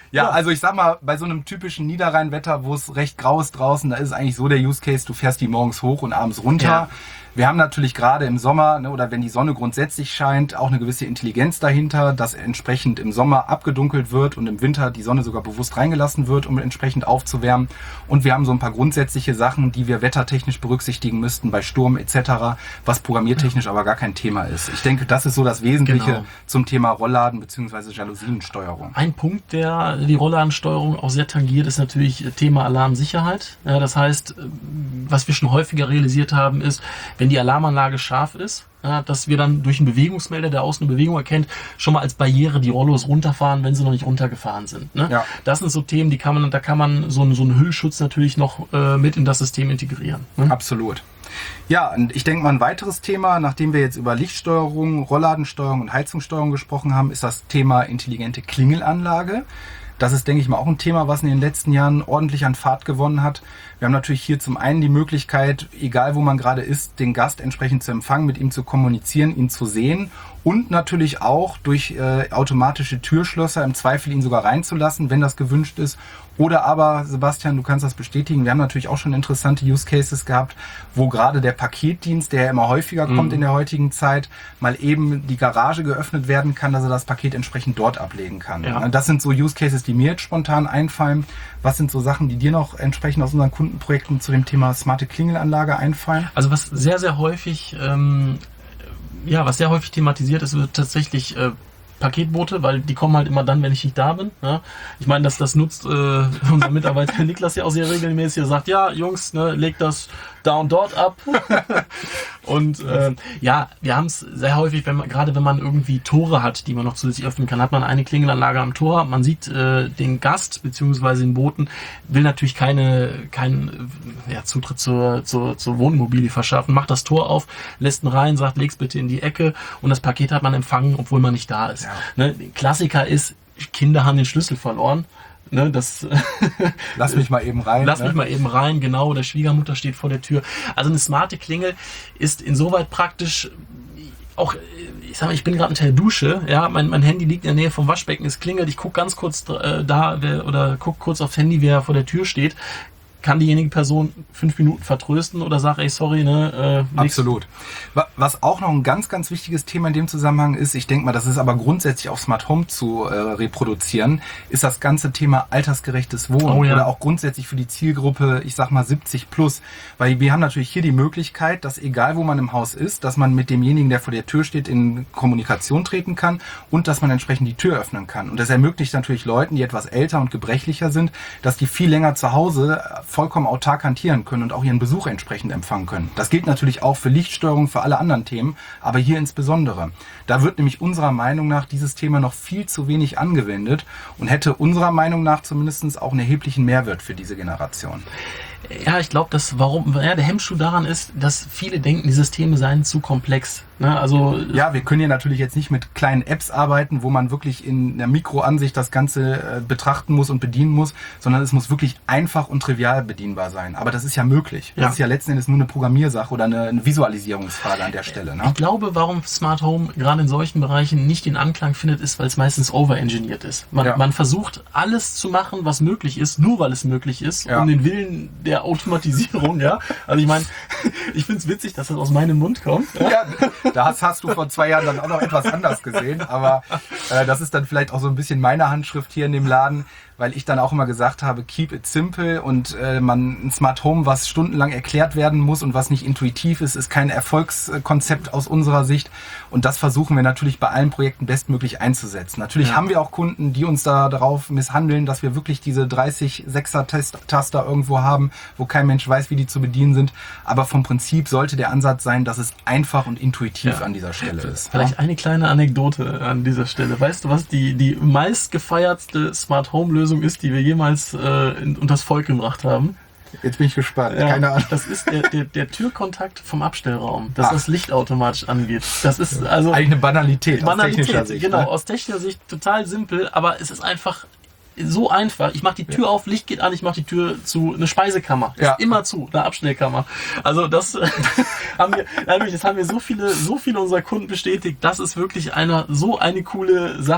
Ja, also ich sag mal, bei so einem typischen Niederrheinwetter, wo es recht grau ist draußen, da ist es eigentlich so der Use Case, du fährst die morgens hoch und abends runter. Ja. Wir haben natürlich gerade im Sommer, ne, oder wenn die Sonne grundsätzlich scheint, auch eine gewisse Intelligenz dahinter, dass entsprechend im Sommer abgedunkelt wird und im Winter die Sonne sogar bewusst reingelassen wird, um entsprechend aufzuwärmen. Und wir haben so ein paar grundsätzliche Sachen, die wir wettertechnisch berücksichtigen müssten, bei Sturm etc., was programmiertechnisch aber gar kein Thema ist. Ich denke, das ist so das Wesentliche zum Thema Rollladen bzw. Jalousiensteuerung. Ein Punkt, der die Rollladensteuerung auch sehr tangiert, ist natürlich Thema Alarmsicherheit. Ja, das heißt, was wir schon häufiger realisiert haben, ist, wenn die Alarmanlage scharf ist, ja, dass wir dann durch einen Bewegungsmelder, der außen eine Bewegung erkennt, schon mal als Barriere die Rollos runterfahren, wenn sie noch nicht runtergefahren sind. Ne? Ja. Das sind so Themen, da kann man so einen Hüllschutz natürlich noch mit in das System integrieren. Ne? Absolut. Ja, und ich denke mal, ein weiteres Thema, nachdem wir jetzt über Lichtsteuerung, Rollladensteuerung und Heizungssteuerung gesprochen haben, ist das Thema intelligente Klingelanlage. Das ist, denke ich mal, auch ein Thema, was in den letzten Jahren ordentlich an Fahrt gewonnen hat. Wir haben natürlich hier zum einen die Möglichkeit, egal wo man gerade ist, den Gast entsprechend zu empfangen, mit ihm zu kommunizieren, ihn zu sehen und natürlich auch durch automatische Türschlösser im Zweifel ihn sogar reinzulassen, wenn das gewünscht ist. Oder aber, Sebastian, du kannst das bestätigen, wir haben natürlich auch schon interessante Use Cases gehabt, wo gerade der Paketdienst, der ja immer häufiger kommt in der heutigen Zeit, mal eben die Garage geöffnet werden kann, dass er das Paket entsprechend dort ablegen kann. Ja. Das sind so Use Cases, die mir jetzt spontan einfallen. Was sind so Sachen, die dir noch entsprechend aus unseren Kundenprojekten zu dem Thema smarte Klingelanlage einfallen? Also was sehr häufig thematisiert ist, wird tatsächlich Paketboote, weil die kommen halt immer dann, wenn ich nicht da bin. Ja. Ich meine, das nutzt unser Mitarbeiter Niklas ja auch sehr regelmäßig. Er sagt, ja, Jungs, ne, legt das da und dort ab. Und wir haben es sehr häufig, gerade wenn man irgendwie Tore hat, die man noch zusätzlich öffnen kann, hat man eine Klingelanlage am Tor. Man sieht den Gast bzw. den Boten, will natürlich keinen Zutritt zur Wohnimmobilie verschaffen, macht das Tor auf, lässt ihn rein, sagt, leg's bitte in die Ecke und das Paket hat man empfangen, obwohl man nicht da ist. Ja. Ne, Klassiker ist, Kinder haben den Schlüssel verloren. Ne, Lass mich mal eben rein. Mich mal eben rein, genau. Der Schwiegermutter steht vor der Tür. Also eine smarte Klingel ist insoweit praktisch auch, ich sag mal, ich bin gerade unter der Dusche, ja, mein Handy liegt in der Nähe vom Waschbecken, es klingelt, ich gucke ganz kurz guck kurz aufs Handy, wer vor der Tür steht. Kann diejenige Person 5 Minuten vertrösten oder sag, ey, sorry, ne? Absolut. Was auch noch ein ganz, ganz wichtiges Thema in dem Zusammenhang ist, ich denke mal, das ist aber grundsätzlich auf Smart Home zu reproduzieren, ist das ganze Thema altersgerechtes Wohnen oder auch grundsätzlich für die Zielgruppe, ich sag mal 70 plus, weil wir haben natürlich hier die Möglichkeit, dass egal wo man im Haus ist, dass man mit demjenigen, der vor der Tür steht, in Kommunikation treten kann und dass man entsprechend die Tür öffnen kann. Und das ermöglicht natürlich Leuten, die etwas älter und gebrechlicher sind, dass die viel länger zu Hause vollkommen autark hantieren können und auch ihren Besuch entsprechend empfangen können. Das gilt natürlich auch für Lichtsteuerung, für alle anderen Themen, aber hier insbesondere. Da wird nämlich unserer Meinung nach dieses Thema noch viel zu wenig angewendet und hätte unserer Meinung nach zumindest auch einen erheblichen Mehrwert für diese Generation. Ja, ich glaube, der Hemmschuh daran ist, dass viele denken, die Systeme seien zu komplex. Ne? Also ja, wir können hier natürlich jetzt nicht mit kleinen Apps arbeiten, wo man wirklich in der Mikroansicht das Ganze betrachten muss und bedienen muss, sondern es muss wirklich einfach und trivial bedienbar sein. Aber das ist ja möglich. Das ist ja letzten Endes nur eine Programmiersache oder eine Visualisierungsfrage an der Stelle. Ne? Ich glaube, warum Smart Home gerade in solchen Bereichen nicht den Anklang findet, ist, weil es meistens overengineert ist. Man versucht alles zu machen, was möglich ist, nur weil es möglich ist, um den Willen der Automatisierung, ja. Also ich meine, ich finde es witzig, dass das aus meinem Mund kommt. Ja, das hast du vor 2 Jahren dann auch noch etwas anders gesehen, aber das ist dann vielleicht auch so ein bisschen meine Handschrift hier in dem Laden, weil ich dann auch immer gesagt habe, keep it simple und ein Smart Home, was stundenlang erklärt werden muss und was nicht intuitiv ist kein Erfolgskonzept aus unserer Sicht und das versuchen wir natürlich bei allen Projekten bestmöglich einzusetzen. Natürlich haben wir auch Kunden, die uns da darauf misshandeln, dass wir wirklich diese 30 6er-Taster irgendwo haben, wo kein Mensch weiß, wie die zu bedienen sind, aber vom Prinzip sollte der Ansatz sein, dass es einfach und intuitiv an dieser Stelle ist. Vielleicht eine kleine Anekdote an dieser Stelle. Weißt du, was die meistgefeiertste Smart Home Lösung ist, die wir jemals unters Volk gebracht haben? Jetzt bin ich gespannt. Keine Ahnung. Das ist der Türkontakt vom Abstellraum, dass das Licht automatisch angeht. Das ist also eigentlich eine Banalität aus technischer Sicht. Genau, aus technischer Sicht total simpel, aber es ist einfach so einfach. Ich mache die Tür auf, Licht geht an, ich mache die Tür zu, eine Speisekammer. Ist immer zu, eine Abstellkammer. Also das haben wir so viele unserer Kunden bestätigt. Das ist wirklich eine coole Sache.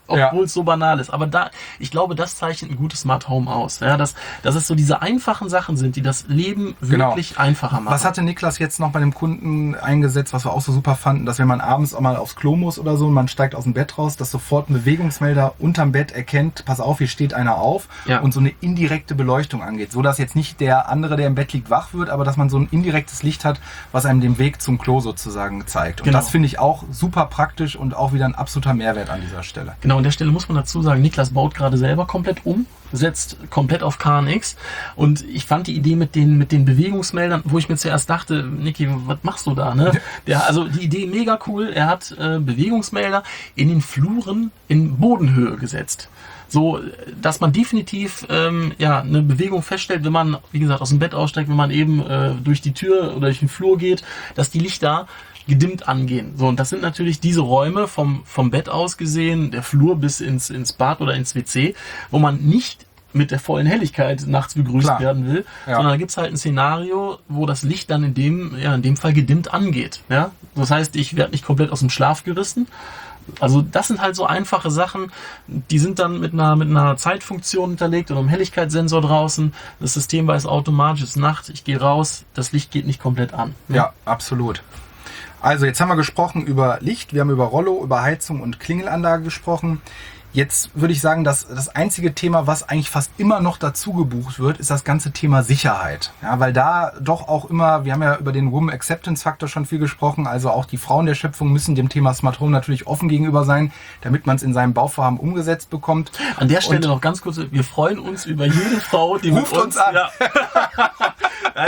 obwohl es so banal ist. Aber ich glaube, das zeichnet ein gutes Smart Home aus. Ja, dass es so diese einfachen Sachen sind, die das Leben wirklich einfacher machen. Was hatte Niklas jetzt noch bei dem Kunden eingesetzt, was wir auch so super fanden, dass wenn man abends auch mal aufs Klo muss oder so und man steigt aus dem Bett raus, dass sofort ein Bewegungsmelder unterm Bett erkennt, pass auf, hier steht einer auf, und so eine indirekte Beleuchtung angeht. So dass jetzt nicht der andere, der im Bett liegt, wach wird, aber dass man so ein indirektes Licht hat, was einem den Weg zum Klo sozusagen zeigt. Und das finde ich auch super praktisch und auch wieder ein absoluter Mehrwert an dieser Stelle. Genau, an der Stelle muss man dazu sagen, Niklas baut gerade selber komplett um, setzt komplett auf KNX, und ich fand die Idee mit den Bewegungsmeldern, wo ich mir zuerst dachte, Niki, was machst du da? Ne? Also die Idee mega cool, er hat Bewegungsmelder in den Fluren in Bodenhöhe gesetzt. So, dass man definitiv eine Bewegung feststellt, wenn man, wie gesagt, aus dem Bett aussteigt, wenn man eben durch die Tür oder durch den Flur geht, dass die Lichter gedimmt angehen. So, und das sind natürlich diese Räume vom Bett aus gesehen, der Flur bis ins Bad oder ins WC, wo man nicht mit der vollen Helligkeit nachts begrüßt werden will, sondern da gibt's halt ein Szenario, wo das Licht dann in dem Fall gedimmt angeht. Ja? Das heißt, ich werde nicht komplett aus dem Schlaf gerissen. Also das sind halt so einfache Sachen, die sind dann mit einer Zeitfunktion hinterlegt und einem Helligkeitssensor draußen. Das System weiß automatisch, es ist Nacht, ich gehe raus, das Licht geht nicht komplett an. Ja, absolut. Also jetzt haben wir gesprochen über Licht, wir haben über Rollo, über Heizung und Klingelanlage gesprochen. Jetzt würde ich sagen, dass das einzige Thema, was eigentlich fast immer noch dazu gebucht wird, ist das ganze Thema Sicherheit. Ja, weil da doch auch immer, wir haben ja über den Woman Acceptance Faktor schon viel gesprochen, also auch die Frauen der Schöpfung müssen dem Thema Smart Home natürlich offen gegenüber sein, damit man es in seinem Bauvorhaben umgesetzt bekommt. An der Stelle noch ganz kurz, wir freuen uns über jede Frau, die ruft uns an. Ja. Nein,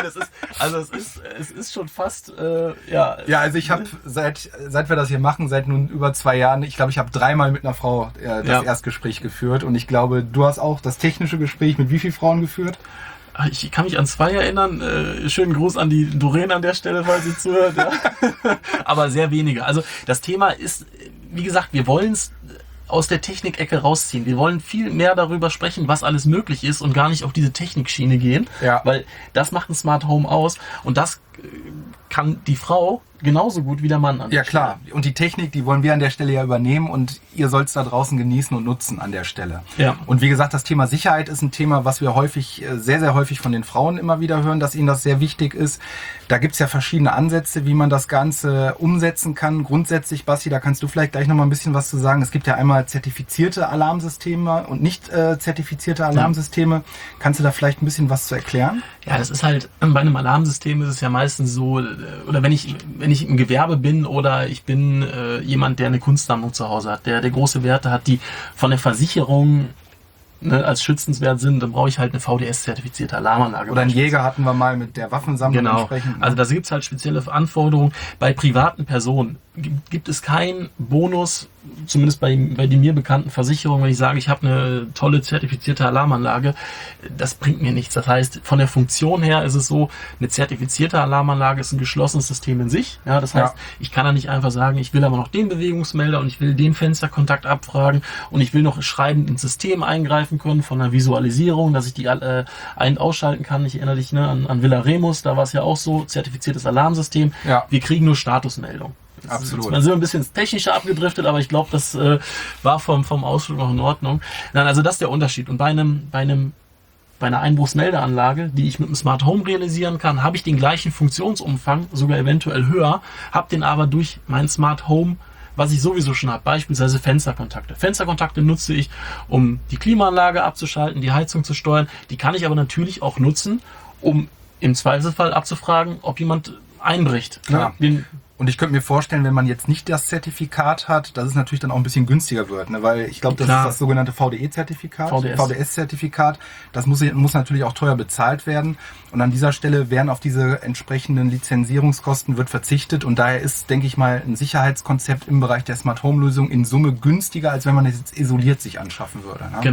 es ist schon fast, Ja, also ich habe, seit wir das hier machen, seit nun über 2 Jahren, ich glaube, ich habe 3-mal mit einer Frau das Erstgespräch geführt, und ich glaube, du hast auch das technische Gespräch mit wie vielen Frauen geführt? Ich kann mich an 2 erinnern. Schönen Gruß an die Doreen an der Stelle, falls sie zuhört. Ja. Aber sehr wenige. Also das Thema ist, wie gesagt, wir wollen es aus der Technikecke rausziehen. Wir wollen viel mehr darüber sprechen, was alles möglich ist, und gar nicht auf diese Technikschiene gehen, weil das macht ein Smart Home aus, und das kann die Frau genauso gut wie der Mann an der Stelle. Klar. Und die Technik, die wollen wir an der Stelle ja übernehmen, und ihr sollt es da draußen genießen und nutzen an der Stelle. Ja. Und wie gesagt, das Thema Sicherheit ist ein Thema, was wir häufig, sehr, sehr häufig von den Frauen immer wieder hören, dass ihnen das sehr wichtig ist. Da gibt's ja verschiedene Ansätze, wie man das Ganze umsetzen kann. Grundsätzlich, Basti, da kannst du vielleicht gleich noch mal ein bisschen was zu sagen. Es gibt ja einmal zertifizierte Alarmsysteme und nicht zertifizierte Alarmsysteme. Kannst du da vielleicht ein bisschen was zu erklären? Ja, das ist halt, bei einem Alarmsystem ist es ja meistens so, oder wenn ich im Gewerbe bin oder ich bin jemand, der eine Kunstsammlung zu Hause hat, der große Werte hat, die von der Versicherung als schützenswert sind, dann brauche ich halt eine VDS-zertifizierte Alarmanlage. Oder einen Jäger hatten wir mal mit der Waffensammlung entsprechend. Also da gibt's halt spezielle Anforderungen. Bei privaten Personen gibt es keinen Bonus, zumindest bei den mir bekannten Versicherungen, wenn ich sage, ich habe eine tolle zertifizierte Alarmanlage, das bringt mir nichts. Das heißt, von der Funktion her ist es so, eine zertifizierte Alarmanlage ist ein geschlossenes System in sich. Ja, das heißt, ich kann da nicht einfach sagen, ich will aber noch den Bewegungsmelder und ich will den Fensterkontakt abfragen und ich will noch schreibend ins System eingreifen können von der Visualisierung, dass ich die ein- und ausschalten kann. Ich erinnere dich an Villa Remus, da war es ja auch so, zertifiziertes Alarmsystem. Ja. Wir kriegen nur Statusmeldung. Absolut. Man sind ein bisschen technischer abgedriftet, aber ich glaube, das war vom Ausflug noch in Ordnung. Nein, also das ist der Unterschied. Und bei einer Einbruchsmeldeanlage, die ich mit dem Smart Home realisieren kann, habe ich den gleichen Funktionsumfang, sogar eventuell höher, habe den aber durch mein Smart Home, was ich sowieso schon habe, beispielsweise Fensterkontakte. Fensterkontakte nutze ich, um die Klimaanlage abzuschalten, die Heizung zu steuern. Die kann ich aber natürlich auch nutzen, um im Zweifelsfall abzufragen, ob jemand einbricht. Klar. Und ich könnte mir vorstellen, wenn man jetzt nicht das Zertifikat hat, dass es natürlich dann auch ein bisschen günstiger wird, ne? Weil ich glaube, das ist das sogenannte VDE-Zertifikat, VDS-Zertifikat. Das muss natürlich auch teuer bezahlt werden. Und an dieser Stelle werden auf diese entsprechenden Lizenzierungskosten wird verzichtet. Und daher ist, denke ich mal, ein Sicherheitskonzept im Bereich der Smart Home Lösung in Summe günstiger, als wenn man es jetzt isoliert sich anschaffen würde. Ne? Genau.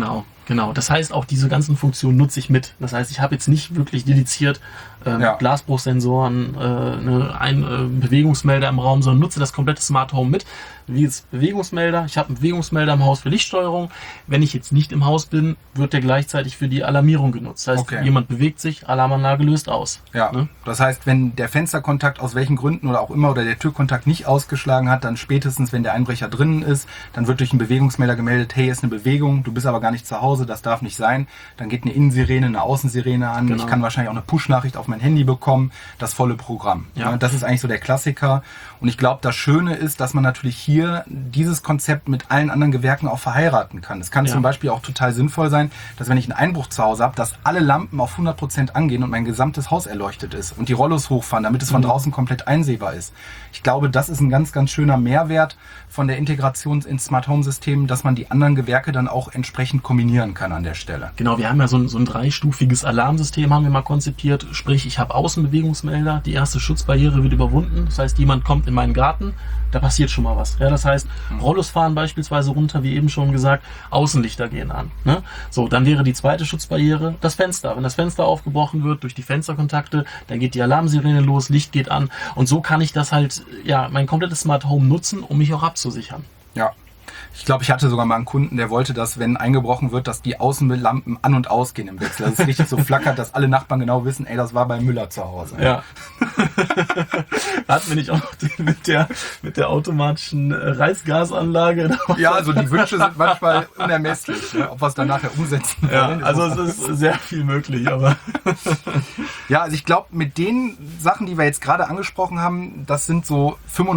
Genau, das heißt, auch diese ganzen Funktionen nutze ich mit. Das heißt, ich habe jetzt nicht wirklich dediziert Glasbruchsensoren, Bewegungsmelder im Raum, sondern nutze das komplette Smart Home mit. Wie jetzt Bewegungsmelder. Ich habe einen Bewegungsmelder im Haus für Lichtsteuerung. Wenn ich jetzt nicht im Haus bin, wird der gleichzeitig für die Alarmierung genutzt. Das heißt, jemand bewegt sich, Alarmanlage löst aus. Ja, ne? Das heißt, wenn der Fensterkontakt aus welchen Gründen oder auch immer oder der Türkontakt nicht ausgeschlagen hat, dann spätestens, wenn der Einbrecher drinnen ist, dann wird durch einen Bewegungsmelder gemeldet, hey, ist eine Bewegung, du bist aber gar nicht zu Hause, das darf nicht sein. Dann geht eine Innensirene, eine Außensirene an. Genau. Ich kann wahrscheinlich auch eine Push-Nachricht auf mein Handy bekommen, das volle Programm. Ja. Das ist eigentlich so der Klassiker. Und ich glaube, das Schöne ist, dass man natürlich hier dieses Konzept mit allen anderen Gewerken auch verheiraten kann. Es kann zum Beispiel auch total sinnvoll sein, dass wenn ich einen Einbruch zu Hause habe, dass alle Lampen auf 100% angehen und mein gesamtes Haus erleuchtet ist und die Rollos hochfahren, damit es von draußen komplett einsehbar ist. Ich glaube, das ist ein ganz, ganz schöner Mehrwert von der Integration ins Smart Home System, dass man die anderen Gewerke dann auch entsprechend kombinieren kann an der Stelle. Genau, wir haben ja so ein dreistufiges Alarmsystem haben wir mal konzipiert. Sprich, ich habe Außenbewegungsmelder, die erste Schutzbarriere wird überwunden. Das heißt, jemand kommt in meinen Garten, da passiert schon mal was. Ja, das heißt, Rollos fahren beispielsweise runter, wie eben schon gesagt, Außenlichter gehen an. Ne? So, dann wäre die zweite Schutzbarriere das Fenster. Wenn das Fenster aufgebrochen wird durch die Fensterkontakte, dann geht die Alarmsirene los, Licht geht an und so kann ich das halt, mein komplettes Smart Home nutzen, um mich auch abzusichern. Ja. Ich glaube, ich hatte sogar mal einen Kunden, der wollte, dass, wenn eingebrochen wird, dass die Außenlampen an- und ausgehen im Wechsel. Dass es richtig so flackert, dass alle Nachbarn genau wissen, ey, das war bei Müller zu Hause. Ja. Hatten wir nicht auch mit der automatischen Reizgasanlage? Ja, also die Wünsche sind manchmal unermesslich, ne? Ob wir es dann nachher umsetzen. Ja, also es ist sehr viel möglich, aber... Ja, also ich glaube, mit den Sachen, die wir jetzt gerade angesprochen haben, das sind so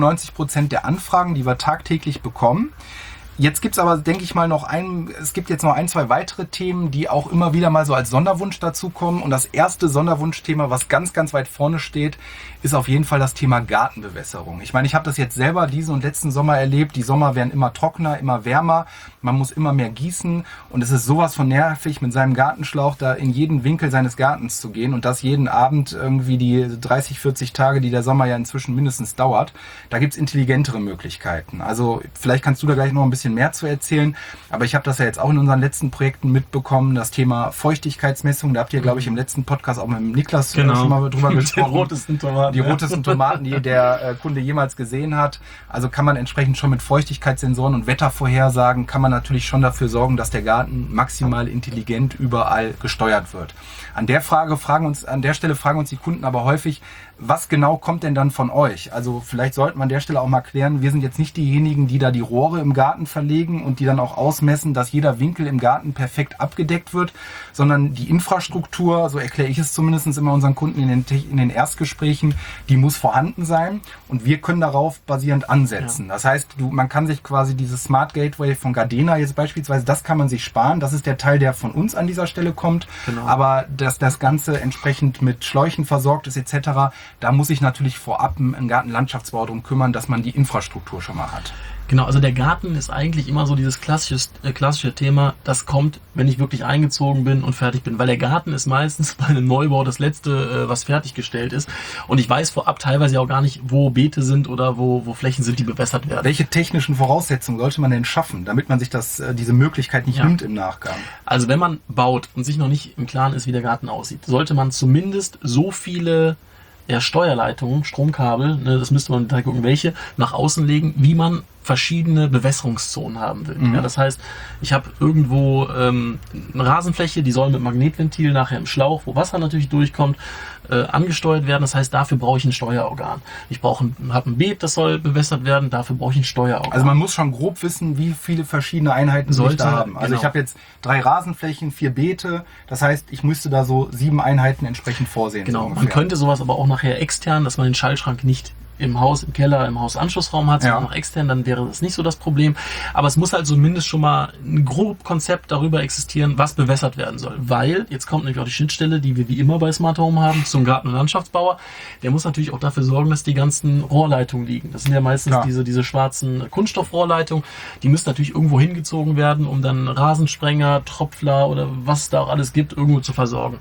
95% der Anfragen, die wir tagtäglich bekommen. Jetzt gibt's aber, denke ich mal, es gibt jetzt noch ein, zwei weitere Themen, die auch immer wieder mal so als Sonderwunsch dazukommen. Und das erste Sonderwunschthema, was ganz, ganz weit vorne steht, ist auf jeden Fall das Thema Gartenbewässerung. Ich meine, ich habe das jetzt selber diesen und letzten Sommer erlebt. Die Sommer werden immer trockener, immer wärmer. Man muss immer mehr gießen. Und es ist sowas von nervig, mit seinem Gartenschlauch da in jeden Winkel seines Gartens zu gehen. Und das jeden Abend irgendwie die 30, 40 Tage, die der Sommer ja inzwischen mindestens dauert. Da gibt's intelligentere Möglichkeiten. Also vielleicht kannst du da gleich noch ein bisschen mehr zu erzählen. Aber ich habe das ja jetzt auch in unseren letzten Projekten mitbekommen. Das Thema Feuchtigkeitsmessung. Da habt ihr, glaube ich, im letzten Podcast auch mit dem Niklas schon mal drüber gesprochen. Die rotesten Tomaten, die der Kunde jemals gesehen hat. Also kann man entsprechend schon mit Feuchtigkeitssensoren und Wettervorhersagen kann man natürlich schon dafür sorgen, dass der Garten maximal intelligent überall gesteuert wird. An der Stelle fragen uns die Kunden aber häufig, was genau kommt denn dann von euch? Also vielleicht sollten wir an der Stelle auch mal klären, wir sind jetzt nicht diejenigen, die da die Rohre im Garten verlegen und die dann auch ausmessen, dass jeder Winkel im Garten perfekt abgedeckt wird, sondern die Infrastruktur, so erkläre ich es zumindest immer unseren Kunden in den Erstgesprächen, die muss vorhanden sein und wir können darauf basierend ansetzen. Ja. Das heißt, man kann sich quasi dieses Smart Gateway von Gardena jetzt beispielsweise, das kann man sich sparen, das ist der Teil, der von uns an dieser Stelle kommt, aber dass das Ganze entsprechend mit Schläuchen versorgt ist etc., da muss ich natürlich vorab einen Gartenlandschaftsbau drum kümmern, dass man die Infrastruktur schon mal hat. Genau, also der Garten ist eigentlich immer so dieses klassische Thema, das kommt, wenn ich wirklich eingezogen bin und fertig bin. Weil der Garten ist meistens bei einem Neubau das Letzte, was fertiggestellt ist. Und ich weiß vorab teilweise auch gar nicht, wo Beete sind oder wo Flächen sind, die bewässert werden. Welche technischen Voraussetzungen sollte man denn schaffen, damit man sich diese Möglichkeit nicht nimmt im Nachgang? Also wenn man baut und sich noch nicht im Klaren ist, wie der Garten aussieht, sollte man zumindest so viele Steuerleitungen, Stromkabel, das müsste man da gucken, welche, nach außen legen, wie man verschiedene Bewässerungszonen haben will. Ja, das heißt, ich habe irgendwo eine Rasenfläche, die soll mit Magnetventil nachher im Schlauch, wo Wasser natürlich durchkommt, angesteuert werden. Das heißt, dafür brauche ich ein Steuerorgan. Ich habe ein Beet, das soll bewässert werden, dafür brauche ich ein Steuerorgan. Also man muss schon grob wissen, wie viele verschiedene Einheiten ich da haben. Also ich habe jetzt 3 Rasenflächen, 4 Beete. Das heißt, ich müsste da so 7 Einheiten entsprechend vorsehen. Genau, man könnte sowas aber auch nachher extern, dass man den Schaltschrank nicht im Haus, im Keller, im Hausanschlussraum hat, sondern auch extern, dann wäre das nicht so das Problem. Aber es muss halt zumindest schon mal ein grob Konzept darüber existieren, was bewässert werden soll. Weil, jetzt kommt nämlich auch die Schnittstelle, die wir wie immer bei Smart Home haben, zum Garten- und Landschaftsbauer. Der muss natürlich auch dafür sorgen, dass die ganzen Rohrleitungen liegen. Das sind ja meistens diese schwarzen Kunststoffrohrleitungen. Die müssen natürlich irgendwo hingezogen werden, um dann Rasensprenger, Tropfler oder was es da auch alles gibt, irgendwo zu versorgen.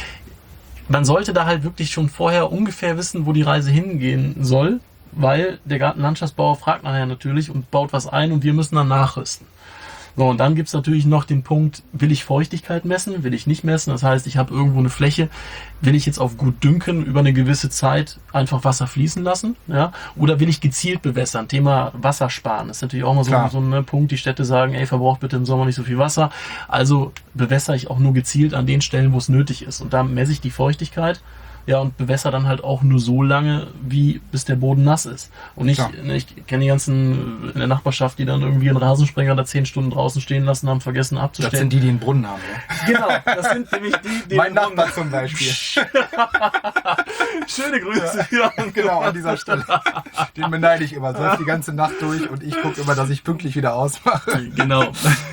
Man sollte da halt wirklich schon vorher ungefähr wissen, wo die Reise hingehen soll, weil der Gartenlandschaftsbauer fragt nachher natürlich und baut was ein und wir müssen dann nachrüsten. So, und dann gibt's natürlich noch den Punkt, will ich Feuchtigkeit messen, will ich nicht messen? Das heißt, ich habe irgendwo eine Fläche, will ich jetzt auf gut Dünken über eine gewisse Zeit einfach Wasser fließen lassen? Ja? Oder will ich gezielt bewässern? Thema Wassersparen. Das ist natürlich auch mal so ein Punkt, die Städte sagen, ey, verbraucht bitte im Sommer nicht so viel Wasser. Also bewässere ich auch nur gezielt an den Stellen, wo es nötig ist. Und da messe ich die Feuchtigkeit. Ja, und bewässer dann halt auch nur so lange, bis der Boden nass ist. Und nicht, ich kenne die ganzen in der Nachbarschaft, die dann irgendwie einen Rasensprenger da 10 Stunden draußen stehen lassen, haben vergessen abzustellen. Das sind die einen Brunnen haben, ja? Genau, das sind nämlich die mein Nachbar zum Beispiel. Schöne Grüße. Ja. Genau, an dieser Stelle. Den beneide ich immer. Läuft die ganze Nacht durch und ich gucke immer, dass ich pünktlich wieder ausmache. Genau.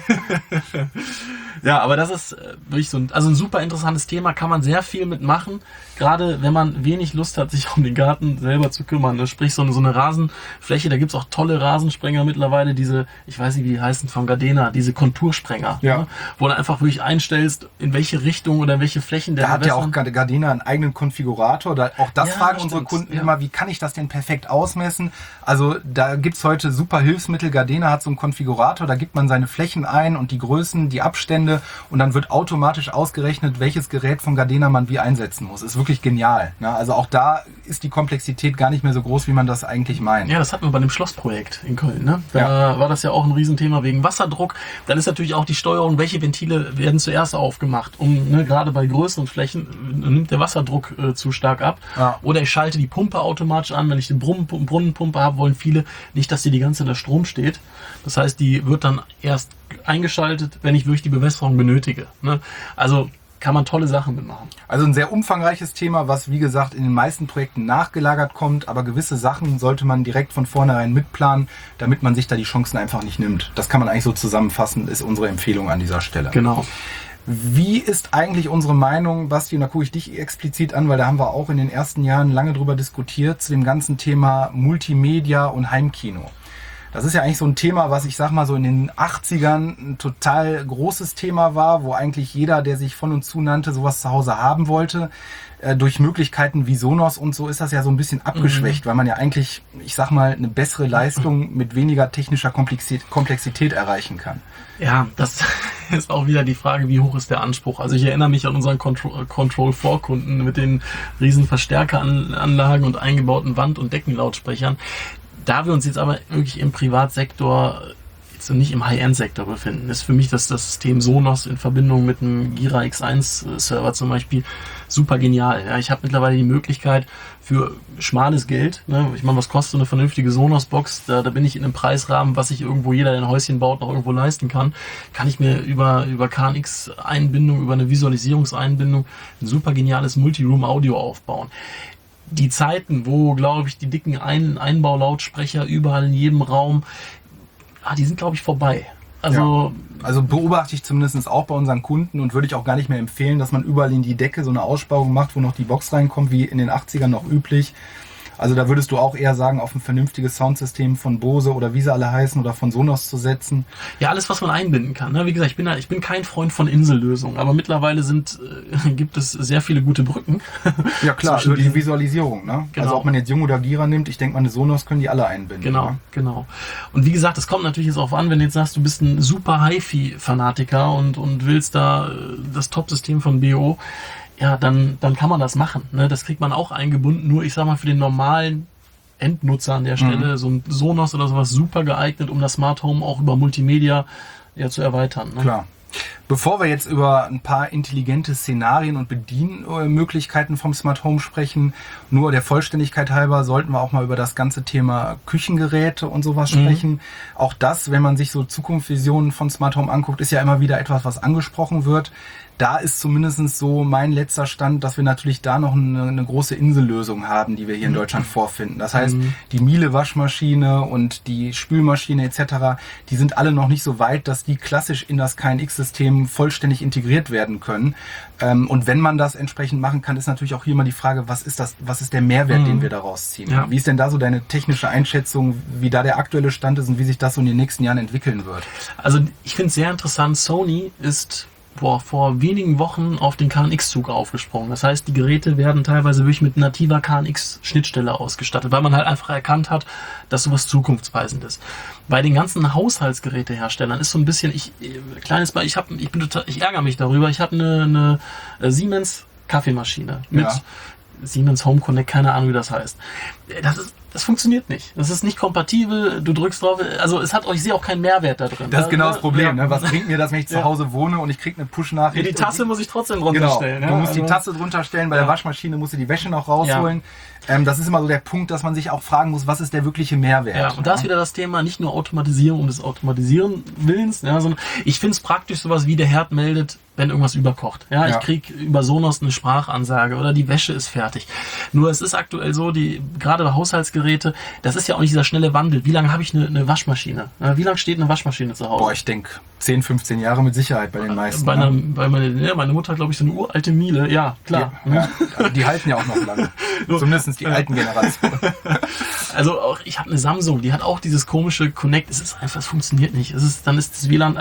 Ja, aber das ist wirklich ein super interessantes Thema, kann man sehr viel mitmachen, gerade wenn man wenig Lust hat, sich um den Garten selber zu kümmern. Sprich, so eine Rasenfläche, da gibt's auch tolle Rasensprenger mittlerweile, diese, ich weiß nicht, wie die heißen, von Gardena, diese Kontursprenger, ja. Ne, wo du einfach wirklich einstellst, in welche Richtung oder in welche Flächen der Da hat ja auch Gardena einen eigenen Konfigurator. Auch das fragen unsere Kunden immer, wie kann ich das denn perfekt ausmessen? Also da gibt's heute super Hilfsmittel. Gardena hat so einen Konfigurator, da gibt man seine Flächen ein und die Größen, die Abstände, und dann wird automatisch ausgerechnet, welches Gerät von Gardena man wie einsetzen muss. Ist wirklich genial. Ne? Also auch da ist die Komplexität gar nicht mehr so groß, wie man das eigentlich meint. Ja, das hatten wir bei dem Schlossprojekt in Köln. Ne? Da war das ja auch ein Riesenthema wegen Wasserdruck. Dann ist natürlich auch die Steuerung, welche Ventile werden zuerst aufgemacht. Gerade bei größeren Flächen nimmt der Wasserdruck zu stark ab. Ja. Oder ich schalte die Pumpe automatisch an. Wenn ich eine Brunnenpumpe habe, wollen viele nicht, dass die ganze Zeit der Strom steht. Das heißt, die wird dann erst eingeschaltet, wenn ich wirklich die Bewässerung benötige. Ne? Also kann man tolle Sachen mitmachen. Also ein sehr umfangreiches Thema, was wie gesagt in den meisten Projekten nachgelagert kommt, aber gewisse Sachen sollte man direkt von vornherein mitplanen, damit man sich da die Chancen einfach nicht nimmt. Das kann man eigentlich so zusammenfassen, ist unsere Empfehlung an dieser Stelle. Genau. Wie ist eigentlich unsere Meinung, Basti, und da gucke ich dich explizit an, weil da haben wir auch in den ersten Jahren lange drüber diskutiert, zu dem ganzen Thema Multimedia und Heimkino. Das ist ja eigentlich so ein Thema, was ich sag mal so in den 80ern ein total großes Thema war, wo eigentlich jeder, der sich von und zu nannte, sowas zu Hause haben wollte. Durch Möglichkeiten wie Sonos und so ist das ja so ein bisschen abgeschwächt, weil man ja eigentlich, ich sag mal, eine bessere Leistung mit weniger technischer Komplexität erreichen kann. Ja, das ist auch wieder die Frage, wie hoch ist der Anspruch. Also ich erinnere mich an unseren Control-4-Kunden mit den riesen Verstärkeranlagen und eingebauten Wand- und Deckenlautsprechern. Da wir uns jetzt aber wirklich im Privatsektor, jetzt nicht im High-End-Sektor befinden, ist für mich das System Sonos in Verbindung mit einem Gira X1-Server zum Beispiel super genial. Ja, ich habe mittlerweile die Möglichkeit für schmales Geld, ne, ich meine, was kostet so eine vernünftige Sonos-Box? Da bin ich in einem Preisrahmen, was sich irgendwo jeder, der ein Häuschen baut, noch irgendwo leisten kann. Kann ich mir über KNX-Einbindung, über eine Visualisierungseinbindung ein super geniales Multiroom-Audio aufbauen. Die Zeiten, wo, glaube ich, die dicken Einbaulautsprecher überall in jedem Raum, die sind, glaube ich, vorbei. Also beobachte ich zumindest auch bei unseren Kunden und würde ich auch gar nicht mehr empfehlen, dass man überall in die Decke so eine Aussparung macht, wo noch die Box reinkommt, wie in den 80ern noch üblich. Also da würdest du auch eher sagen, auf ein vernünftiges Soundsystem von Bose oder wie sie alle heißen oder von Sonos zu setzen. Ja, alles, was man einbinden kann. Ne? Wie gesagt, ich bin kein Freund von Insellösungen, aber mittlerweile gibt es sehr viele gute Brücken. Ja klar, über die Visualisierung. Ne? Genau. Also ob man jetzt Jung oder Gira nimmt, ich denke mal, eine Sonos können die alle einbinden. Genau, ne? Genau. Und wie gesagt, es kommt natürlich jetzt darauf an, wenn du jetzt sagst, du bist ein super Hi-Fi-Fanatiker und willst da das Top-System von BO, ja, dann kann man das machen. Ne? Das kriegt man auch eingebunden. Nur, ich sag mal, für den normalen Endnutzer an der Stelle, so ein Sonos oder sowas, super geeignet, um das Smart Home auch über Multimedia zu erweitern. Ne? Klar. Bevor wir jetzt über ein paar intelligente Szenarien und Bedienmöglichkeiten vom Smart Home sprechen, nur der Vollständigkeit halber sollten wir auch mal über das ganze Thema Küchengeräte und sowas sprechen. Auch das, wenn man sich so Zukunftsvisionen von Smart Home anguckt, ist ja immer wieder etwas, was angesprochen wird. Da ist zumindest so mein letzter Stand, dass wir natürlich da noch eine große Insellösung haben, die wir hier in Deutschland vorfinden. Das heißt, die Miele-Waschmaschine und die Spülmaschine etc., die sind alle noch nicht so weit, dass die klassisch in das KNX-System vollständig integriert werden können. Und wenn man das entsprechend machen kann, ist natürlich auch hier mal die Frage, was ist der Mehrwert, den wir daraus ziehen? Ja. Wie ist denn da so deine technische Einschätzung, wie da der aktuelle Stand ist und wie sich das so in den nächsten Jahren entwickeln wird? Also ich finde es sehr interessant, Sony ist vor wenigen Wochen auf den KNX-Zug aufgesprungen. Das heißt, die Geräte werden teilweise wirklich mit nativer KNX-Schnittstelle ausgestattet, weil man halt einfach erkannt hat, dass sowas zukunftsweisend ist. Bei den ganzen Haushaltsgeräteherstellern ist so ein bisschen, ich ärgere mich darüber, ich habe eine Siemens Kaffeemaschine mit Siemens Home Connect, keine Ahnung, wie das heißt. Das funktioniert nicht. Das ist nicht kompatibel, du drückst drauf, also ich sehe auch keinen Mehrwert da drin. Das ist genau das Problem, ne? Was bringt mir das, wenn ich zu Hause wohne und ich kriege eine Push-Nachricht? Die Tasse muss ich trotzdem drunter stellen. Du musst die Tasse drunter stellen, bei der Waschmaschine musst du die Wäsche noch rausholen. Das ist immer so der Punkt, dass man sich auch fragen muss, was ist der wirkliche Mehrwert? Ja, und da ist wieder das Thema, nicht nur Automatisierung um des Automatisieren Willens, sondern ich finde es praktisch sowas wie der Herd meldet, wenn irgendwas überkocht. Ich kriege über Sonos eine Sprachansage oder die Wäsche ist fertig. Nur es ist aktuell so, gerade bei Haushaltsgeräte, das ist ja auch nicht dieser schnelle Wandel. Wie lange habe ich eine Waschmaschine? Wie lange steht eine Waschmaschine zu Hause? Ich denke 10, 15 Jahre mit Sicherheit bei den meisten. Meine Mutter hat, glaube ich, so eine uralte Miele. Ja, klar. Also die halten ja auch noch lange. Zumindest die alten Generationen. Also auch, ich habe eine Samsung, die hat auch dieses komische Connect. Es funktioniert nicht. Dann ist das WLAN,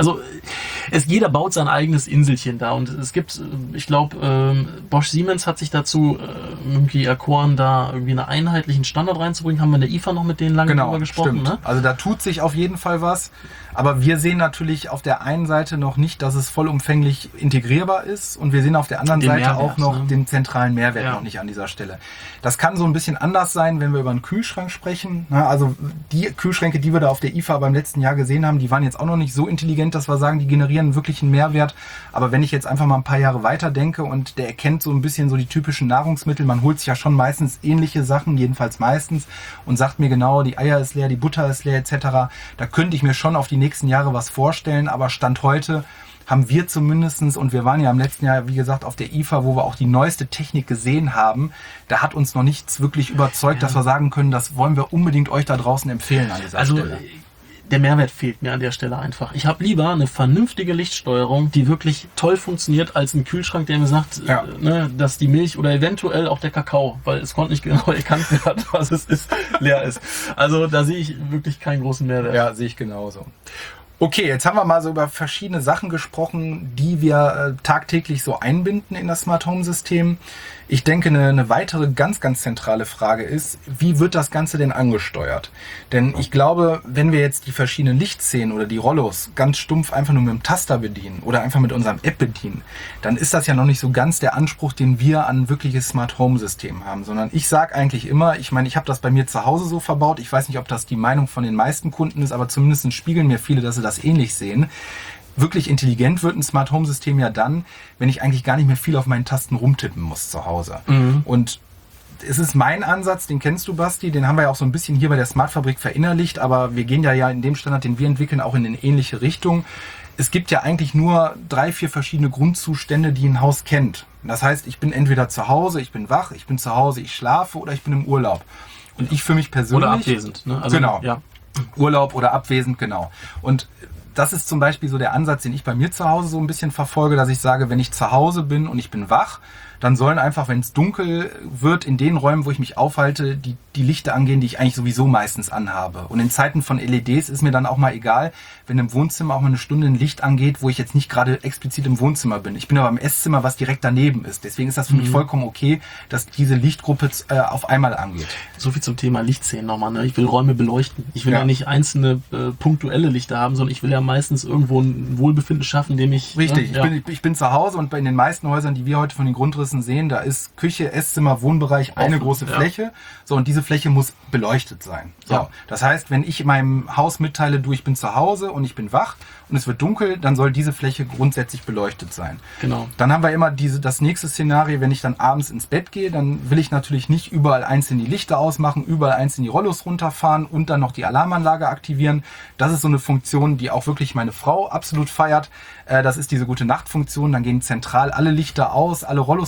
jeder baut sein eigenes Inselchen da und es gibt, ich glaube, Bosch Siemens hat sich dazu irgendwie erkoren, da irgendwie einen einheitlichen Standard reinzubringen. Haben wir in der IFA noch mit denen lange drüber gesprochen. Stimmt. Ne? Also da tut sich auf jeden Fall was. Aber wir sehen natürlich auf der einen Seite noch nicht, dass es vollumfänglich integrierbar ist und wir sehen auf der anderen Seite Mehrwert, auch noch den zentralen Mehrwert noch nicht an dieser Stelle. Das kann so ein bisschen anders sein, wenn wir über einen Kühlschrank sprechen. Also die Kühlschränke, die wir da auf der IFA beim letzten Jahr gesehen haben, die waren jetzt auch noch nicht so intelligent, dass wir sagen, die generieren wirklich einen Mehrwert. Aber wenn ich jetzt einfach mal ein paar Jahre weiter denke und der erkennt so ein bisschen so die typischen Nahrungsmittel, man holt sich ja schon meistens ähnliche Sachen, jedenfalls meistens, und sagt mir genau, die Eier ist leer, die Butter ist leer etc. Da könnte ich mir schon auf die nächsten Jahre was vorstellen, aber Stand heute haben wir zumindestens, und wir waren ja im letzten Jahr, wie gesagt, auf der IFA, wo wir auch die neueste Technik gesehen haben, da hat uns noch nichts wirklich überzeugt, dass wir sagen können, das wollen wir unbedingt euch da draußen empfehlen an dieser Stelle. Der Mehrwert fehlt mir an der Stelle einfach. Ich habe lieber eine vernünftige Lichtsteuerung, die wirklich toll funktioniert, als ein Kühlschrank, der mir sagt, dass die Milch oder eventuell auch der Kakao, weil es konnte nicht genau erkannt werden, was es ist, leer ist. Also da sehe ich wirklich keinen großen Mehrwert. Ja, sehe ich genauso. Okay, jetzt haben wir mal so über verschiedene Sachen gesprochen, die wir tagtäglich so einbinden in das Smart Home System. Ich denke, eine weitere ganz, ganz zentrale Frage ist, wie wird das Ganze denn angesteuert? Denn ich glaube, wenn wir jetzt die verschiedenen Lichtszenen oder die Rollos ganz stumpf einfach nur mit dem Taster bedienen oder einfach mit unserem App bedienen, dann ist das ja noch nicht so ganz der Anspruch, den wir an ein wirkliches Smart Home System haben, sondern ich sage eigentlich immer, ich habe das bei mir zu Hause so verbaut, ich weiß nicht, ob das die Meinung von den meisten Kunden ist, aber zumindest spiegeln mir viele, dass sie das ähnlich sehen. Wirklich intelligent wird ein Smart Home System ja dann, wenn ich eigentlich gar nicht mehr viel auf meinen Tasten rumtippen muss zu Hause. Und es ist mein Ansatz, den kennst du, Basti, den haben wir ja auch so ein bisschen hier bei der Smart Fabrik verinnerlicht, aber wir gehen ja in dem Standard, den wir entwickeln, auch in eine ähnliche Richtung. Es gibt ja eigentlich nur 3, 4 verschiedene Grundzustände, die ein Haus kennt. Das heißt, ich bin entweder zu Hause, ich bin wach, ich bin zu Hause, ich schlafe oder ich bin im Urlaub. Und ich für mich persönlich... Oder abwesend. Ne? Genau. Ja. Urlaub oder abwesend, genau. Und das ist zum Beispiel so der Ansatz, den ich bei mir zu Hause so ein bisschen verfolge, dass ich sage, wenn ich zu Hause bin und ich bin wach, dann sollen einfach, wenn es dunkel wird, in den Räumen, wo ich mich aufhalte, die Lichter angehen, die ich eigentlich sowieso meistens anhabe. Und in Zeiten von LEDs ist mir dann auch mal egal, wenn im Wohnzimmer auch mal eine Stunde ein Licht angeht, wo ich jetzt nicht gerade explizit im Wohnzimmer bin. Ich bin aber im Esszimmer, was direkt daneben ist. Deswegen ist das für mich vollkommen okay, dass diese Lichtgruppe auf einmal angeht. So viel zum Thema Lichtszenen nochmal. Ne? Ich will Räume beleuchten. Ich will ja nicht einzelne punktuelle Lichter haben, sondern ich will ja meistens irgendwo ein Wohlbefinden schaffen, indem ich... Richtig, ich bin zu Hause und in den meisten Häusern, die wir heute von den Grundrissen sehen, da ist Küche, Esszimmer, Wohnbereich eine große Fläche. So, und diese Fläche muss beleuchtet sein. So, das heißt, wenn ich meinem Haus mitteile, ich bin zu Hause und ich bin wach und es wird dunkel, dann soll diese Fläche grundsätzlich beleuchtet sein. Genau. Dann haben wir immer das nächste Szenario, wenn ich dann abends ins Bett gehe, dann will ich natürlich nicht überall einzeln die Lichter ausmachen, überall einzeln die Rollos runterfahren und dann noch die Alarmanlage aktivieren. Das ist so eine Funktion, die auch wirklich meine Frau absolut feiert. Das ist diese gute Nachtfunktion. Dann gehen zentral alle Lichter aus, alle Rollos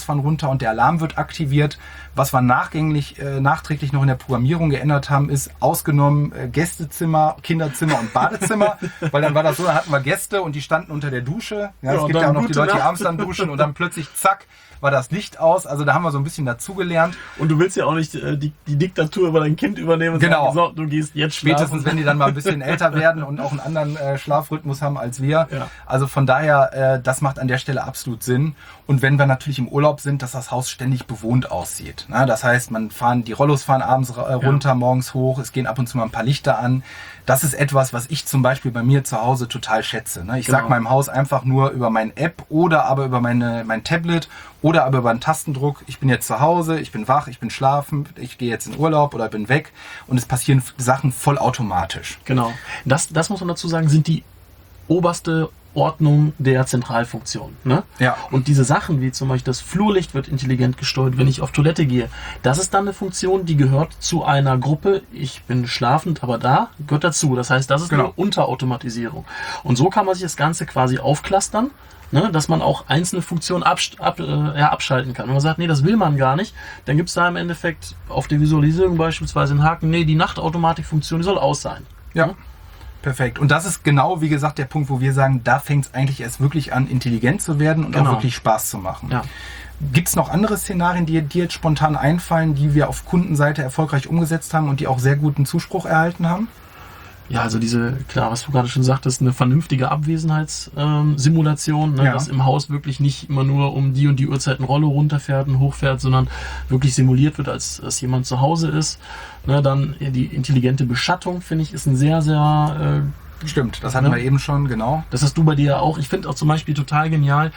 Rollos fahren runter und der Alarm wird aktiviert. Was wir nachträglich noch in der Programmierung geändert haben, ist ausgenommen Gästezimmer, Kinderzimmer und Badezimmer, weil dann war das so, dann hatten wir Gäste und die standen unter der Dusche. Ja, es gibt ja auch noch die Leute, die abends dann duschen und dann plötzlich zack, war das Licht aus. Also da haben wir so ein bisschen dazugelernt. Und du willst ja auch nicht die Diktatur über dein Kind übernehmen und genau. sagen, so, du gehst jetzt schlafen. Spätestens, wenn die dann mal ein bisschen älter werden und auch einen anderen Schlafrhythmus haben als wir. Ja. Also von daher, das macht an der Stelle absolut Sinn. Und wenn wir natürlich im Urlaub sind, dass das Haus ständig bewohnt aussieht. Na, das heißt, die Rollos fahren abends runter, morgens hoch, es gehen ab und zu mal ein paar Lichter an. Das ist etwas, was ich zum Beispiel bei mir zu Hause total schätze. Ich sage meinem Haus einfach nur über meine App oder aber über mein Tablet oder aber über einen Tastendruck, ich bin jetzt zu Hause, ich bin wach, ich bin schlafen, ich gehe jetzt in Urlaub oder bin weg und es passieren Sachen vollautomatisch. Genau. Das muss man dazu sagen, sind die oberste Ordnung der Zentralfunktion. Ne? Ja. Und diese Sachen, wie zum Beispiel das Flurlicht wird intelligent gesteuert, wenn ich auf Toilette gehe, das ist dann eine Funktion, die gehört zu einer Gruppe, ich bin schlafend, aber da gehört dazu. Das heißt, das ist eine Unterautomatisierung. Und so kann man sich das Ganze quasi aufklustern, ne, dass man auch einzelne Funktionen abschalten kann. Wenn man sagt, nee, das will man gar nicht, dann gibt es da im Endeffekt auf der Visualisierung beispielsweise einen Haken, nee, die Nachtautomatikfunktion, die soll aus sein. Ja. Perfekt. Und das ist genau, wie gesagt, der Punkt, wo wir sagen, da fängt es eigentlich erst wirklich an, intelligent zu werden und auch wirklich Spaß zu machen. Ja. Gibt es noch andere Szenarien, die dir jetzt spontan einfallen, die wir auf Kundenseite erfolgreich umgesetzt haben und die auch sehr guten Zuspruch erhalten haben? Ja, also klar, was du gerade schon sagtest, eine vernünftige Abwesenheitssimulation, ne, dass im Haus wirklich nicht immer nur um die und die Uhrzeit ein Rollo runterfährt und hochfährt, sondern wirklich simuliert wird, als jemand zu Hause ist. Ne, dann die intelligente Beschattung, finde ich, ist ein sehr, sehr... Stimmt, das hatten wir eben schon, genau. Das hast du bei dir ja auch. Ich finde auch zum Beispiel total genial,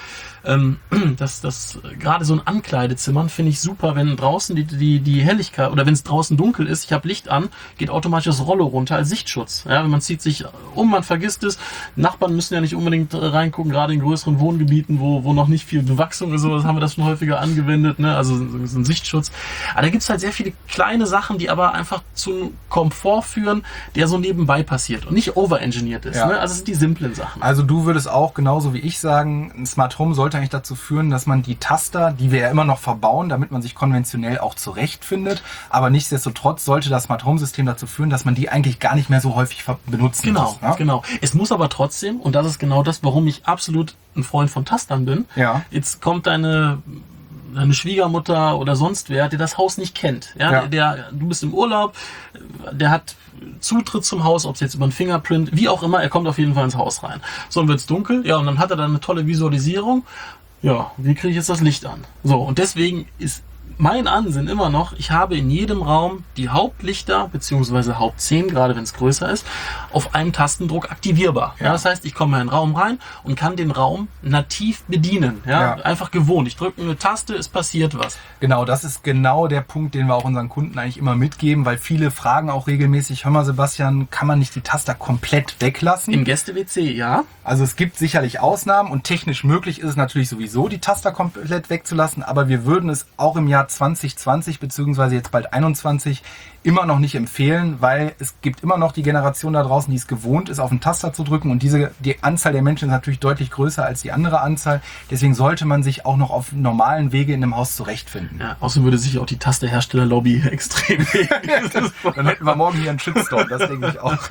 dass gerade so ein Ankleidezimmern finde ich super, wenn draußen die Helligkeit oder wenn es draußen dunkel ist, ich habe Licht an, geht automatisch das Rollo runter als Sichtschutz. Ja, man zieht sich um, man vergisst es. Nachbarn müssen ja nicht unbedingt reingucken, gerade in größeren Wohngebieten, wo noch nicht viel Bewachsung ist, so haben wir das schon häufiger angewendet, ne? Also so ein Sichtschutz. Aber da gibt es halt sehr viele kleine Sachen, die aber einfach zu Komfort führen, der so nebenbei passiert und nicht overengineert ist. Ja. Ne? Also es sind die simplen Sachen. Also du würdest auch genauso wie ich sagen, ein Smart Home sollte eigentlich dazu führen, dass man die Taster, die wir ja immer noch verbauen, damit man sich konventionell auch zurechtfindet, aber nichtsdestotrotz sollte das Smart Home System dazu führen, dass man die eigentlich gar nicht mehr so häufig benutzen muss. Ne? Genau. Es muss aber trotzdem, und das ist genau das, warum ich absolut ein Freund von Tastern bin, jetzt kommt deine Schwiegermutter oder sonst wer, der das Haus nicht kennt. Ja? Du bist im Urlaub, der hat Zutritt zum Haus, ob es jetzt über ein Fingerprint, wie auch immer, er kommt auf jeden Fall ins Haus rein. So, und wird's dunkel, und dann hat er dann eine tolle Visualisierung. Ja, wie kriege ich jetzt das Licht an? So, und deswegen ist mein Ansinn immer noch, ich habe in jedem Raum die Hauptlichter bzw. Hauptszenen, gerade wenn es größer ist, auf einem Tastendruck aktivierbar. Ja, das heißt, ich komme in einen Raum rein und kann den Raum nativ bedienen. Ja, einfach gewohnt. Ich drücke eine Taste, es passiert was. Genau, das ist genau der Punkt, den wir auch unseren Kunden eigentlich immer mitgeben, weil viele fragen auch regelmäßig, hör mal Sebastian, kann man nicht die Taster komplett weglassen? Im Gäste-WC, ja. Also es gibt sicherlich Ausnahmen und technisch möglich ist es natürlich sowieso, die Taster komplett wegzulassen, aber wir würden es auch im Jahr 2020 beziehungsweise jetzt bald 21 immer noch nicht empfehlen, weil es gibt immer noch die Generation da draußen, die es gewohnt ist, auf den Taster zu drücken und die Anzahl der Menschen ist natürlich deutlich größer als die andere Anzahl. Deswegen sollte man sich auch noch auf normalen Wege in einem Haus zurechtfinden. Ja, außerdem würde sich auch die Tasterherstellerlobby extrem Dann hätten wir morgen hier einen Shitstorm, das denke ich auch.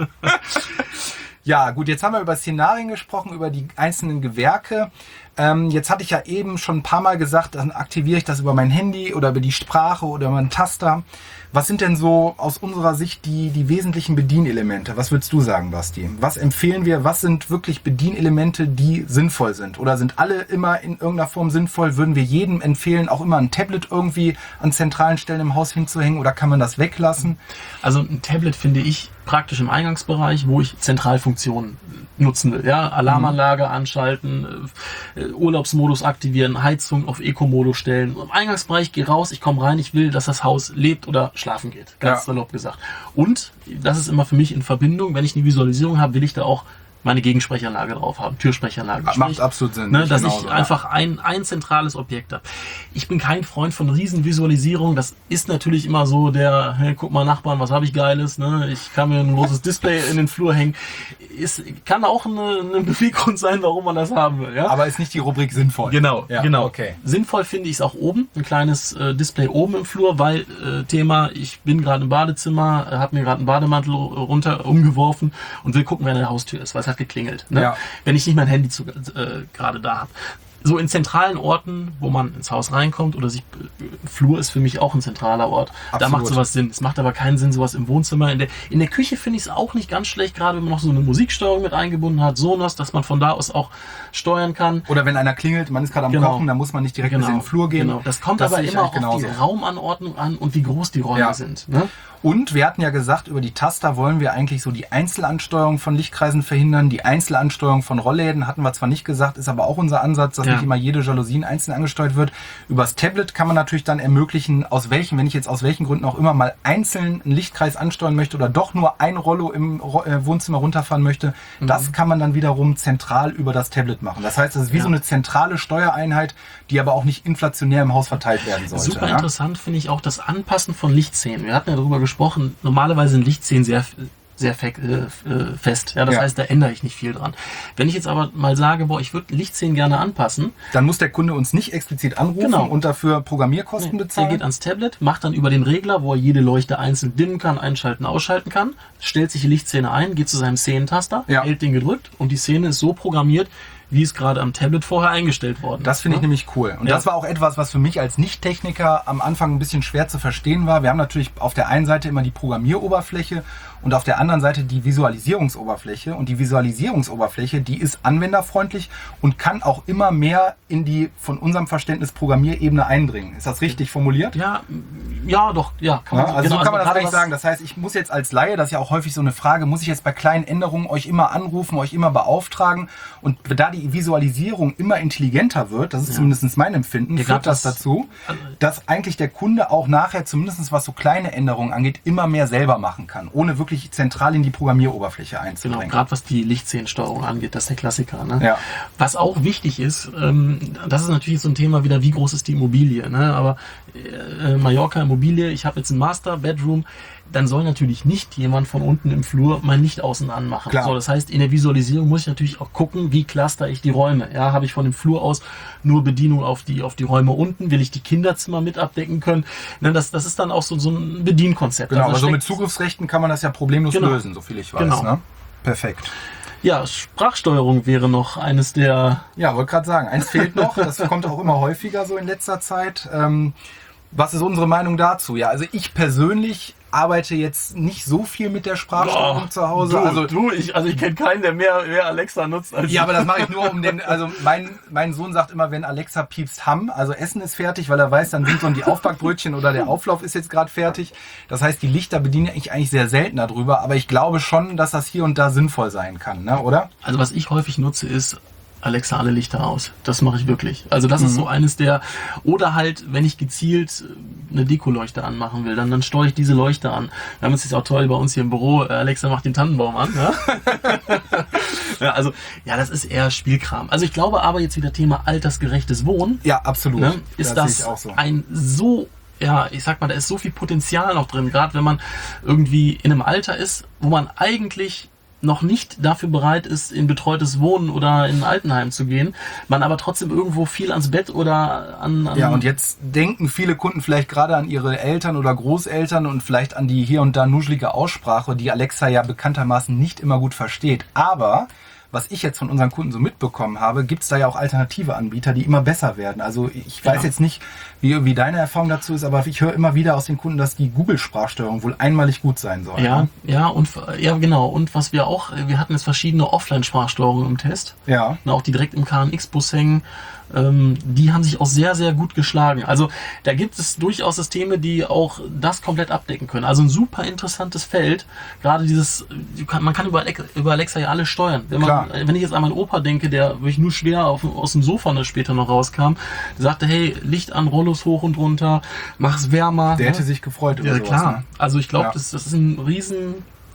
Ja, gut, jetzt haben wir über Szenarien gesprochen, über die einzelnen Gewerke. Jetzt hatte ich ja eben schon ein paar Mal gesagt, dann aktiviere ich das über mein Handy oder über die Sprache oder über einen Taster. Was sind denn so aus unserer Sicht die wesentlichen Bedienelemente? Was würdest du sagen, Basti? Was empfehlen wir? Was sind wirklich Bedienelemente, die sinnvoll sind? Oder sind alle immer in irgendeiner Form sinnvoll? Würden wir jedem empfehlen, auch immer ein Tablet irgendwie an zentralen Stellen im Haus hinzuhängen? Oder kann man das weglassen? Also ein Tablet finde ich praktisch im Eingangsbereich, wo ich Zentralfunktionen nutzen will. Ja, Alarmanlage anschalten, Urlaubsmodus aktivieren, Heizung auf Eco-Modus stellen. Im Eingangsbereich, gehe raus, ich komme rein, ich will, dass das Haus lebt oder schlafen geht. Ganz salopp gesagt. Und, das ist immer für mich in Verbindung, wenn ich eine Visualisierung habe, will ich da auch meine Gegensprechanlage drauf habe, Türsprechanlage. Macht absolut Sinn. Ne, dass genauso, ich einfach ein zentrales Objekt habe. Ich bin kein Freund von Riesenvisualisierung. Das ist natürlich immer so hey, guck mal Nachbarn, was habe ich Geiles. Ne? Ich kann mir ein großes Display in den Flur hängen. Kann auch eine Beweggrund sein, warum man das haben will. Ja? Aber ist nicht die Rubrik sinnvoll. Genau, ja, genau. Okay. Sinnvoll finde ich es auch oben, ein kleines Display oben im Flur, weil Thema, ich bin gerade im Badezimmer, habe mir gerade einen Bademantel runter umgeworfen und will gucken, wer an der Haustür ist, weil es hat geklingelt. Ne? Ja. Wenn ich nicht mein Handy gerade da habe. So in zentralen Orten, wo man ins Haus reinkommt oder Flur ist für mich auch ein zentraler Ort. Absolut. Da macht sowas Sinn. Es macht aber keinen Sinn, sowas im Wohnzimmer. In der Küche finde ich es auch nicht ganz schlecht, gerade wenn man noch so eine Musiksteuerung mit eingebunden hat, Sonos, dass man von da aus auch steuern kann. Oder wenn einer klingelt, man ist gerade am Kochen, dann muss man nicht direkt in den Flur gehen. Genau. Das kommt aber immer auf die Raumanordnung an und wie groß die Räume sind. Ne? Und wir hatten ja gesagt, über die Taster wollen wir eigentlich so die Einzelansteuerung von Lichtkreisen verhindern. Die Einzelansteuerung von Rollläden hatten wir zwar nicht gesagt, ist aber auch unser Ansatz, dass nicht immer jede Jalousien einzeln angesteuert wird. Übers Tablet kann man natürlich dann ermöglichen, wenn ich jetzt aus welchen Gründen auch immer mal einzeln einen Lichtkreis ansteuern möchte oder doch nur ein Rollo im Wohnzimmer runterfahren möchte, das kann man dann wiederum zentral über das Tablet machen. Das heißt, das ist wie so eine zentrale Steuereinheit, die aber auch nicht inflationär im Haus verteilt werden sollte. Super interessant finde ich auch das Anpassen von Lichtszenen. Wir hatten ja darüber gesprochen, normalerweise sind Lichtszenen sehr fest. Ja, das heißt, da ändere ich nicht viel dran. Wenn ich jetzt aber mal sage, ich würde Lichtszenen gerne anpassen. Dann muss der Kunde uns nicht explizit anrufen und dafür Programmierkosten bezahlen. Er geht ans Tablet, macht dann über den Regler, wo er jede Leuchte einzeln dimmen kann, einschalten, ausschalten kann, stellt sich die Lichtszene ein, geht zu seinem Szenentaster, hält den gedrückt und die Szene ist so programmiert, wie es gerade am Tablet vorher eingestellt worden ist. Das finde ich nämlich cool. Und das war auch etwas, was für mich als Nicht-Techniker am Anfang ein bisschen schwer zu verstehen war. Wir haben natürlich auf der einen Seite immer die Programmieroberfläche und auf der anderen Seite die Visualisierungsoberfläche. Und die Visualisierungsoberfläche, die ist anwenderfreundlich und kann auch immer mehr in die von unserem Verständnis Programmierebene eindringen. Ist das richtig formuliert? Ja, doch. Ja, kann man, so kann man das eigentlich sagen. Das heißt, ich muss jetzt als Laie, das ist ja auch häufig so eine Frage, muss ich jetzt bei kleinen Änderungen euch immer anrufen, euch immer beauftragen? Und da die Visualisierung immer intelligenter wird, das ist zumindest mein Empfinden, führt das dazu, dass eigentlich der Kunde auch nachher, zumindest was so kleine Änderungen angeht, immer mehr selber machen kann, ohne wirklich zentral in die Programmieroberfläche einzubringen. Genau, gerade was die Lichtszenensteuerung angeht, das ist der Klassiker. Ne? Ja. Was auch wichtig ist, das ist natürlich so ein Thema wieder, wie groß ist die Immobilie, ne? Aber Mallorca Immobilie, ich habe jetzt ein Master Bedroom, dann soll natürlich nicht jemand von unten im Flur mein Licht außen anmachen. So, das heißt, in der Visualisierung muss ich natürlich auch gucken, wie cluster ich die Räume. Ja, habe ich von dem Flur aus nur Bedienung auf die Räume unten? Will ich die Kinderzimmer mit abdecken können? Ne, das ist dann auch so ein Bedienkonzept. Genau, aber so mit Zugriffsrechten kann man das ja problemlos lösen, so viel ich weiß. Genau. Ne? Perfekt. Ja, Sprachsteuerung wäre noch eines der... Ja, wollte gerade sagen, eins fehlt noch. Das kommt auch immer häufiger so in letzter Zeit. Was ist unsere Meinung dazu? Ja, also ich persönlich arbeite jetzt nicht so viel mit der Sprachsteuerung zu Hause. Ich kenne keinen, der mehr Alexa nutzt als aber das mache ich nur mein Sohn sagt immer, wenn Alexa piepst, also Essen ist fertig, weil er weiß, dann sind so die Aufbackbrötchen oder der Auflauf ist jetzt gerade fertig. Das heißt, die Lichter bediene ich eigentlich sehr selten darüber, aber ich glaube schon, dass das hier und da sinnvoll sein kann, ne, oder? Also was ich häufig nutze ist, Alexa, alle Lichter aus. Das mache ich wirklich. Also das ist so eines der... Oder halt, wenn ich gezielt eine Dekoleuchte anmachen will, dann steuere ich diese Leuchte an. Wir haben es jetzt auch toll bei uns hier im Büro. Alexa macht den Tannenbaum an. Ja? Das ist eher Spielkram. Also ich glaube aber jetzt wieder Thema altersgerechtes Wohnen. Ja, absolut. Ne, ist das auch so. Ich sag mal, da ist so viel Potenzial noch drin. Gerade wenn man irgendwie in einem Alter ist, wo man eigentlich noch nicht dafür bereit ist, in betreutes Wohnen oder in ein Altenheim zu gehen, man aber trotzdem irgendwo viel ans Bett oder an... Ja, und jetzt denken viele Kunden vielleicht gerade an ihre Eltern oder Großeltern und vielleicht an die hier und da nuschelige Aussprache, die Alexa ja bekanntermaßen nicht immer gut versteht. Aber was ich jetzt von unseren Kunden so mitbekommen habe, gibt es da ja auch alternative Anbieter, die immer besser werden. Also ich weiß jetzt nicht, wie deine Erfahrung dazu ist, aber ich höre immer wieder aus den Kunden, dass die Google-Sprachsteuerung wohl einmalig gut sein soll. Genau. Und was wir hatten jetzt verschiedene Offline-Sprachsteuerungen im Test. Ja. Und auch die direkt im KNX-Bus hängen. Die haben sich auch sehr, sehr gut geschlagen. Also da gibt es durchaus Systeme, die auch das komplett abdecken können. Also ein super interessantes Feld. Gerade man kann über Alexa ja alles steuern. Wenn ich jetzt an meinen Opa denke, der wirklich nur schwer aus dem Sofa später noch rauskam, der sagte, hey, Licht an, Rollos hoch und runter, mach es wärmer. Der hätte sich gefreut über sowas. Klar. Ne? Also ich glaube, das ist ein riesen...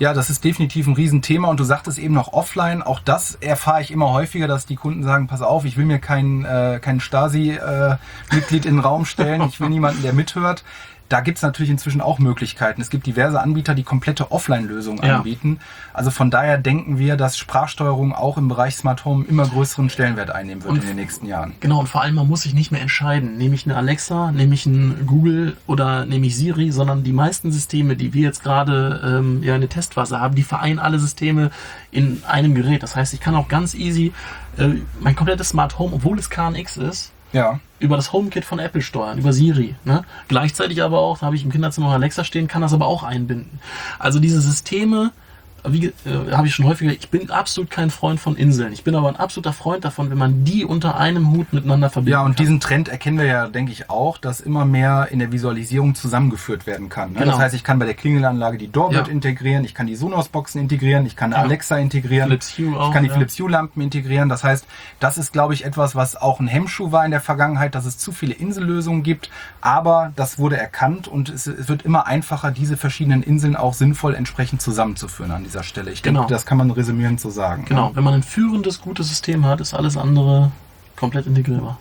Ja, das ist definitiv ein Riesenthema und du sagtest eben noch offline, auch das erfahre ich immer häufiger, dass die Kunden sagen, pass auf, ich will mir kein Stasi-Mitglied in den Raum stellen, ich will niemanden, der mithört. Da gibt's natürlich inzwischen auch Möglichkeiten. Es gibt diverse Anbieter, die komplette Offline-Lösungen anbieten. Also von daher denken wir, dass Sprachsteuerung auch im Bereich Smart Home immer größeren Stellenwert einnehmen wird in den nächsten Jahren. Genau, und vor allem, man muss sich nicht mehr entscheiden, nehme ich eine Alexa, nehme ich einen Google oder nehme ich Siri, sondern die meisten Systeme, die wir jetzt gerade in der Testphase haben, die vereinen alle Systeme in einem Gerät. Das heißt, ich kann auch ganz easy mein komplettes Smart Home, obwohl es KNX ist, über das HomeKit von Apple steuern, über Siri. Ne? Gleichzeitig aber auch, da habe ich im Kinderzimmer noch Alexa stehen, kann das aber auch einbinden. Also diese Systeme, habe ich schon häufiger, ich bin absolut kein Freund von Inseln. Ich bin aber ein absoluter Freund davon, wenn man die unter einem Hut miteinander verbindet. Ja, und diesen Trend erkennen wir ja, denke ich, auch, dass immer mehr in der Visualisierung zusammengeführt werden kann. Ne? Genau. Das heißt, ich kann bei der Klingelanlage die Doorbell integrieren, ich kann die Sonos-Boxen integrieren, ich kann eine Alexa integrieren, ich kann die Philips Hue-Lampen integrieren. Das heißt, das ist, glaube ich, etwas, was auch ein Hemmschuh war in der Vergangenheit, dass es zu viele Insellösungen gibt. Aber das wurde erkannt und es wird immer einfacher, diese verschiedenen Inseln auch sinnvoll entsprechend zusammenzuführen an dieser Stelle. Ich denke, das kann man resümierend so sagen. Genau, wenn man ein führendes, gutes System hat, ist alles andere komplett integrierbar.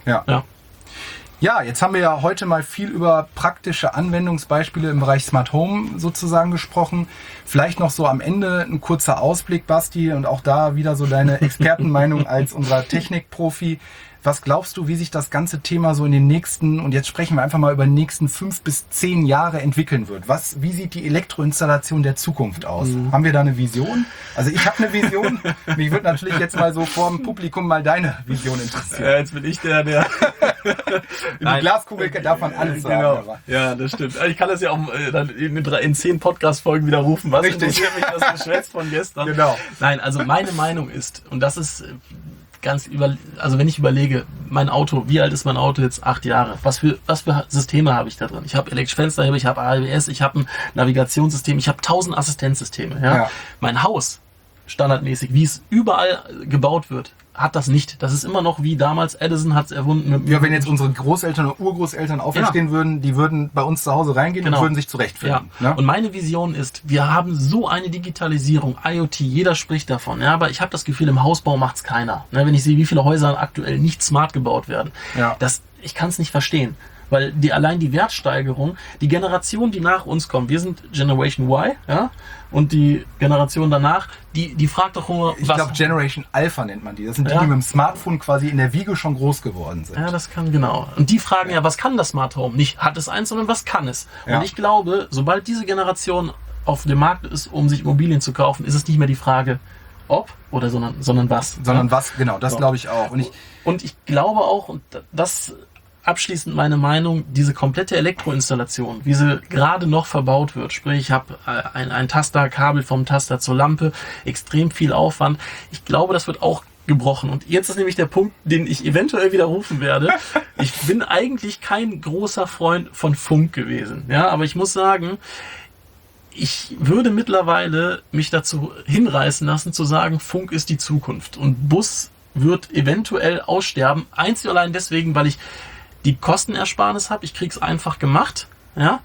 Ja, jetzt haben wir ja heute mal viel über praktische Anwendungsbeispiele im Bereich Smart Home sozusagen gesprochen. Vielleicht noch so am Ende ein kurzer Ausblick, Basti, und auch da wieder so deine Expertenmeinung als unser Technikprofi. Was glaubst du, wie sich das ganze Thema so in den nächsten, und jetzt sprechen wir einfach mal über die nächsten 5 bis 10 Jahre entwickeln wird? Wie sieht die Elektroinstallation der Zukunft aus? Haben wir da eine Vision? Also ich habe eine Vision. Mich würde natürlich jetzt mal so vor dem Publikum mal deine Vision interessieren. Ja, jetzt bin ich der... Die Glaskugel darf man alles sagen. Aber. Ja, das stimmt. Ich kann das ja auch dann in 10 Podcast-Folgen widerrufen. Was interessiert mich das Geschwätz von gestern? Genau. Nein, also meine Meinung ist, und das ist... also wenn ich überlege, mein Auto, wie alt ist mein Auto jetzt? 8 Jahre. Was für Systeme habe ich da drin? Ich habe elektrische Fensterheber, ich habe ABS, ich habe ein Navigationssystem, ich habe 1000 Assistenzsysteme. Ja? Mein Haus, standardmäßig, wie es überall gebaut wird, hat das nicht. Das ist immer noch wie damals, Edison hat es erfunden. Ja, wenn jetzt unsere Großeltern oder Urgroßeltern auferstehen würden, die würden bei uns zu Hause reingehen und würden sich zurechtfinden. Ja. Ne? Und meine Vision ist, wir haben so eine Digitalisierung, IoT, jeder spricht davon. Ja, aber ich habe das Gefühl, im Hausbau macht es keiner. Ne, wenn ich sehe, wie viele Häuser aktuell nicht smart gebaut werden, ich kann es nicht verstehen. Weil allein die Wertsteigerung, die Generation, die nach uns kommt, wir sind Generation Y, und die Generation danach, die fragt doch nur, Ich glaube, Generation Alpha nennt man die. Das sind die mit dem Smartphone quasi in der Wiege schon groß geworden sind. Ja, das kann, genau. Und die fragen was kann das Smart Home? Nicht hat es eins, sondern was kann es? Ja. Und ich glaube, sobald diese Generation auf dem Markt ist, um sich Immobilien zu kaufen, ist es nicht mehr die Frage, ob oder sondern was. Sondern was, genau, das glaube ich auch. Und ich glaube auch, und das abschließend meine Meinung, diese komplette Elektroinstallation, wie sie gerade noch verbaut wird, sprich ich habe ein Tasterkabel vom Taster zur Lampe, extrem viel Aufwand. Ich glaube, das wird auch gebrochen. Und jetzt ist nämlich der Punkt, den ich eventuell widerrufen werde. Ich bin eigentlich kein großer Freund von Funk gewesen. Ja, aber ich muss sagen, ich würde mittlerweile mich dazu hinreißen lassen, zu sagen, Funk ist die Zukunft. Und Bus wird eventuell aussterben. Einzig und allein deswegen, weil ich die Kostenersparnis habe, ich krieg's einfach gemacht, ja.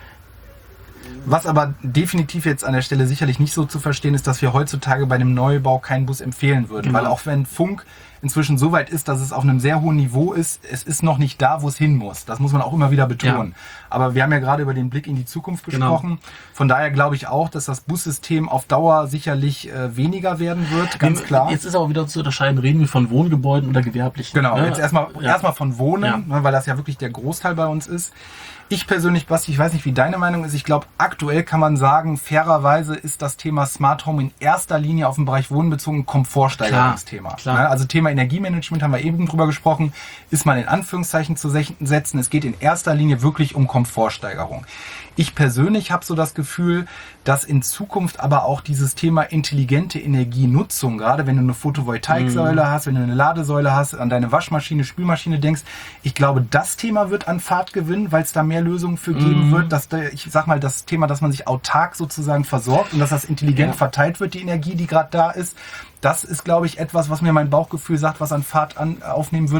Was aber definitiv jetzt an der Stelle sicherlich nicht so zu verstehen ist, dass wir heutzutage bei einem Neubau keinen Bus empfehlen würden. Genau. Weil auch wenn Funk inzwischen so weit ist, dass es auf einem sehr hohen Niveau ist, es ist noch nicht da, wo es hin muss. Das muss man auch immer wieder betonen. Ja. Aber wir haben ja gerade über den Blick in die Zukunft gesprochen. Genau. Von daher glaube ich auch, dass das Bussystem auf Dauer sicherlich weniger werden wird, ganz klar. Jetzt ist aber wieder zu unterscheiden, reden wir von Wohngebäuden oder gewerblichen. Genau, jetzt erstmal von Wohnen, weil das ja wirklich der Großteil bei uns ist. Ich persönlich, Basti, ich weiß nicht, wie deine Meinung ist. Ich glaube, aktuell kann man sagen, fairerweise ist das Thema Smart Home in erster Linie auf den Bereich Wohnen bezogen Komfortsteigerungsthema. Klar. Also Thema Energiemanagement haben wir eben drüber gesprochen, ist mal in Anführungszeichen zu setzen. Es geht in erster Linie wirklich um Komfortsteigerung. Ich persönlich habe so das Gefühl, dass in Zukunft aber auch dieses Thema intelligente Energienutzung, gerade wenn du eine Photovoltaiksäule hast, wenn du eine Ladesäule hast, an deine Waschmaschine, Spülmaschine denkst, ich glaube, das Thema wird an Fahrt gewinnen, weil es da mehr Lösungen für geben wird, dass ich sag mal, das Thema, dass man sich autark sozusagen versorgt und dass das intelligent verteilt wird, die Energie, die gerade da ist. Das ist, glaube ich, etwas, was mir mein Bauchgefühl sagt, was an Fahrt aufnehmen wird.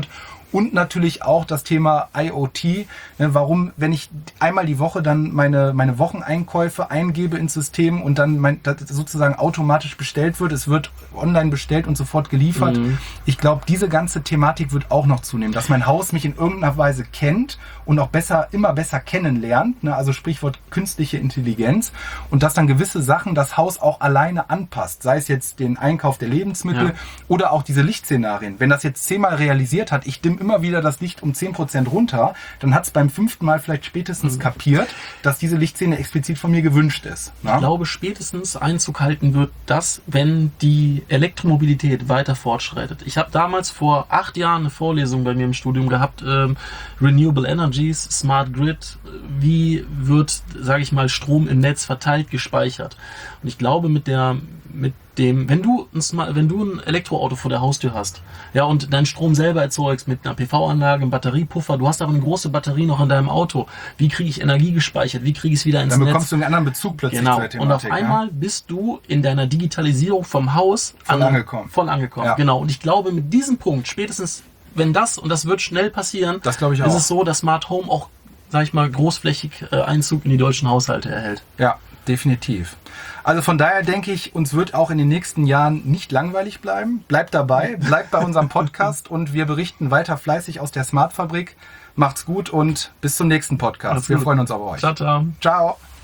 Und natürlich auch das Thema IoT. Ne, warum, wenn ich einmal die Woche dann meine Wocheneinkäufe eingebe ins System und dann das sozusagen automatisch bestellt wird, es wird online bestellt und sofort geliefert. Ich glaube, diese ganze Thematik wird auch noch zunehmen, dass mein Haus mich in irgendeiner Weise kennt und auch immer besser kennenlernt. Ne, also Sprichwort künstliche Intelligenz. Und dass dann gewisse Sachen das Haus auch alleine anpasst. Sei es jetzt den Einkauf der Lebensmittel oder auch diese Lichtszenarien. Wenn das jetzt 10-mal realisiert hat, ich dimme immer wieder das Licht um 10% runter, dann hat es beim 5. Mal vielleicht spätestens kapiert, dass diese Lichtszene explizit von mir gewünscht ist. Na? Ich glaube, spätestens Einzug halten wird das, wenn die Elektromobilität weiter fortschreitet. Ich habe damals vor 8 Jahren eine Vorlesung bei mir im Studium gehabt, Renewable Energies, Smart Grid, wie wird, sage ich mal, Strom im Netz verteilt, gespeichert. Und ich glaube, wenn du ein Elektroauto vor der Haustür hast, ja, und deinen Strom selber erzeugst mit einer PV-Anlage, einem Batteriepuffer, du hast aber eine große Batterie noch in deinem Auto. Wie kriege ich Energie gespeichert? Wie kriege ich es wieder ins Netz? Dann bekommst du einen anderen Bezug plötzlich zur Thematik. Und auf einmal bist du in deiner Digitalisierung vom Haus voll angekommen. Ja. Genau. Und ich glaube, mit diesem Punkt, spätestens wenn das, und das wird schnell passieren, das glaube ich auch, ist es so, dass Smart Home auch, sag ich mal, großflächig Einzug in die deutschen Haushalte erhält. Ja, definitiv. Also von daher denke ich, uns wird auch in den nächsten Jahren nicht langweilig bleiben. Bleibt dabei, bleibt bei unserem Podcast und wir berichten weiter fleißig aus der Smart Fabrik. Macht's gut und bis zum nächsten Podcast. Wir freuen uns auf euch. Ciao, ciao. Ciao.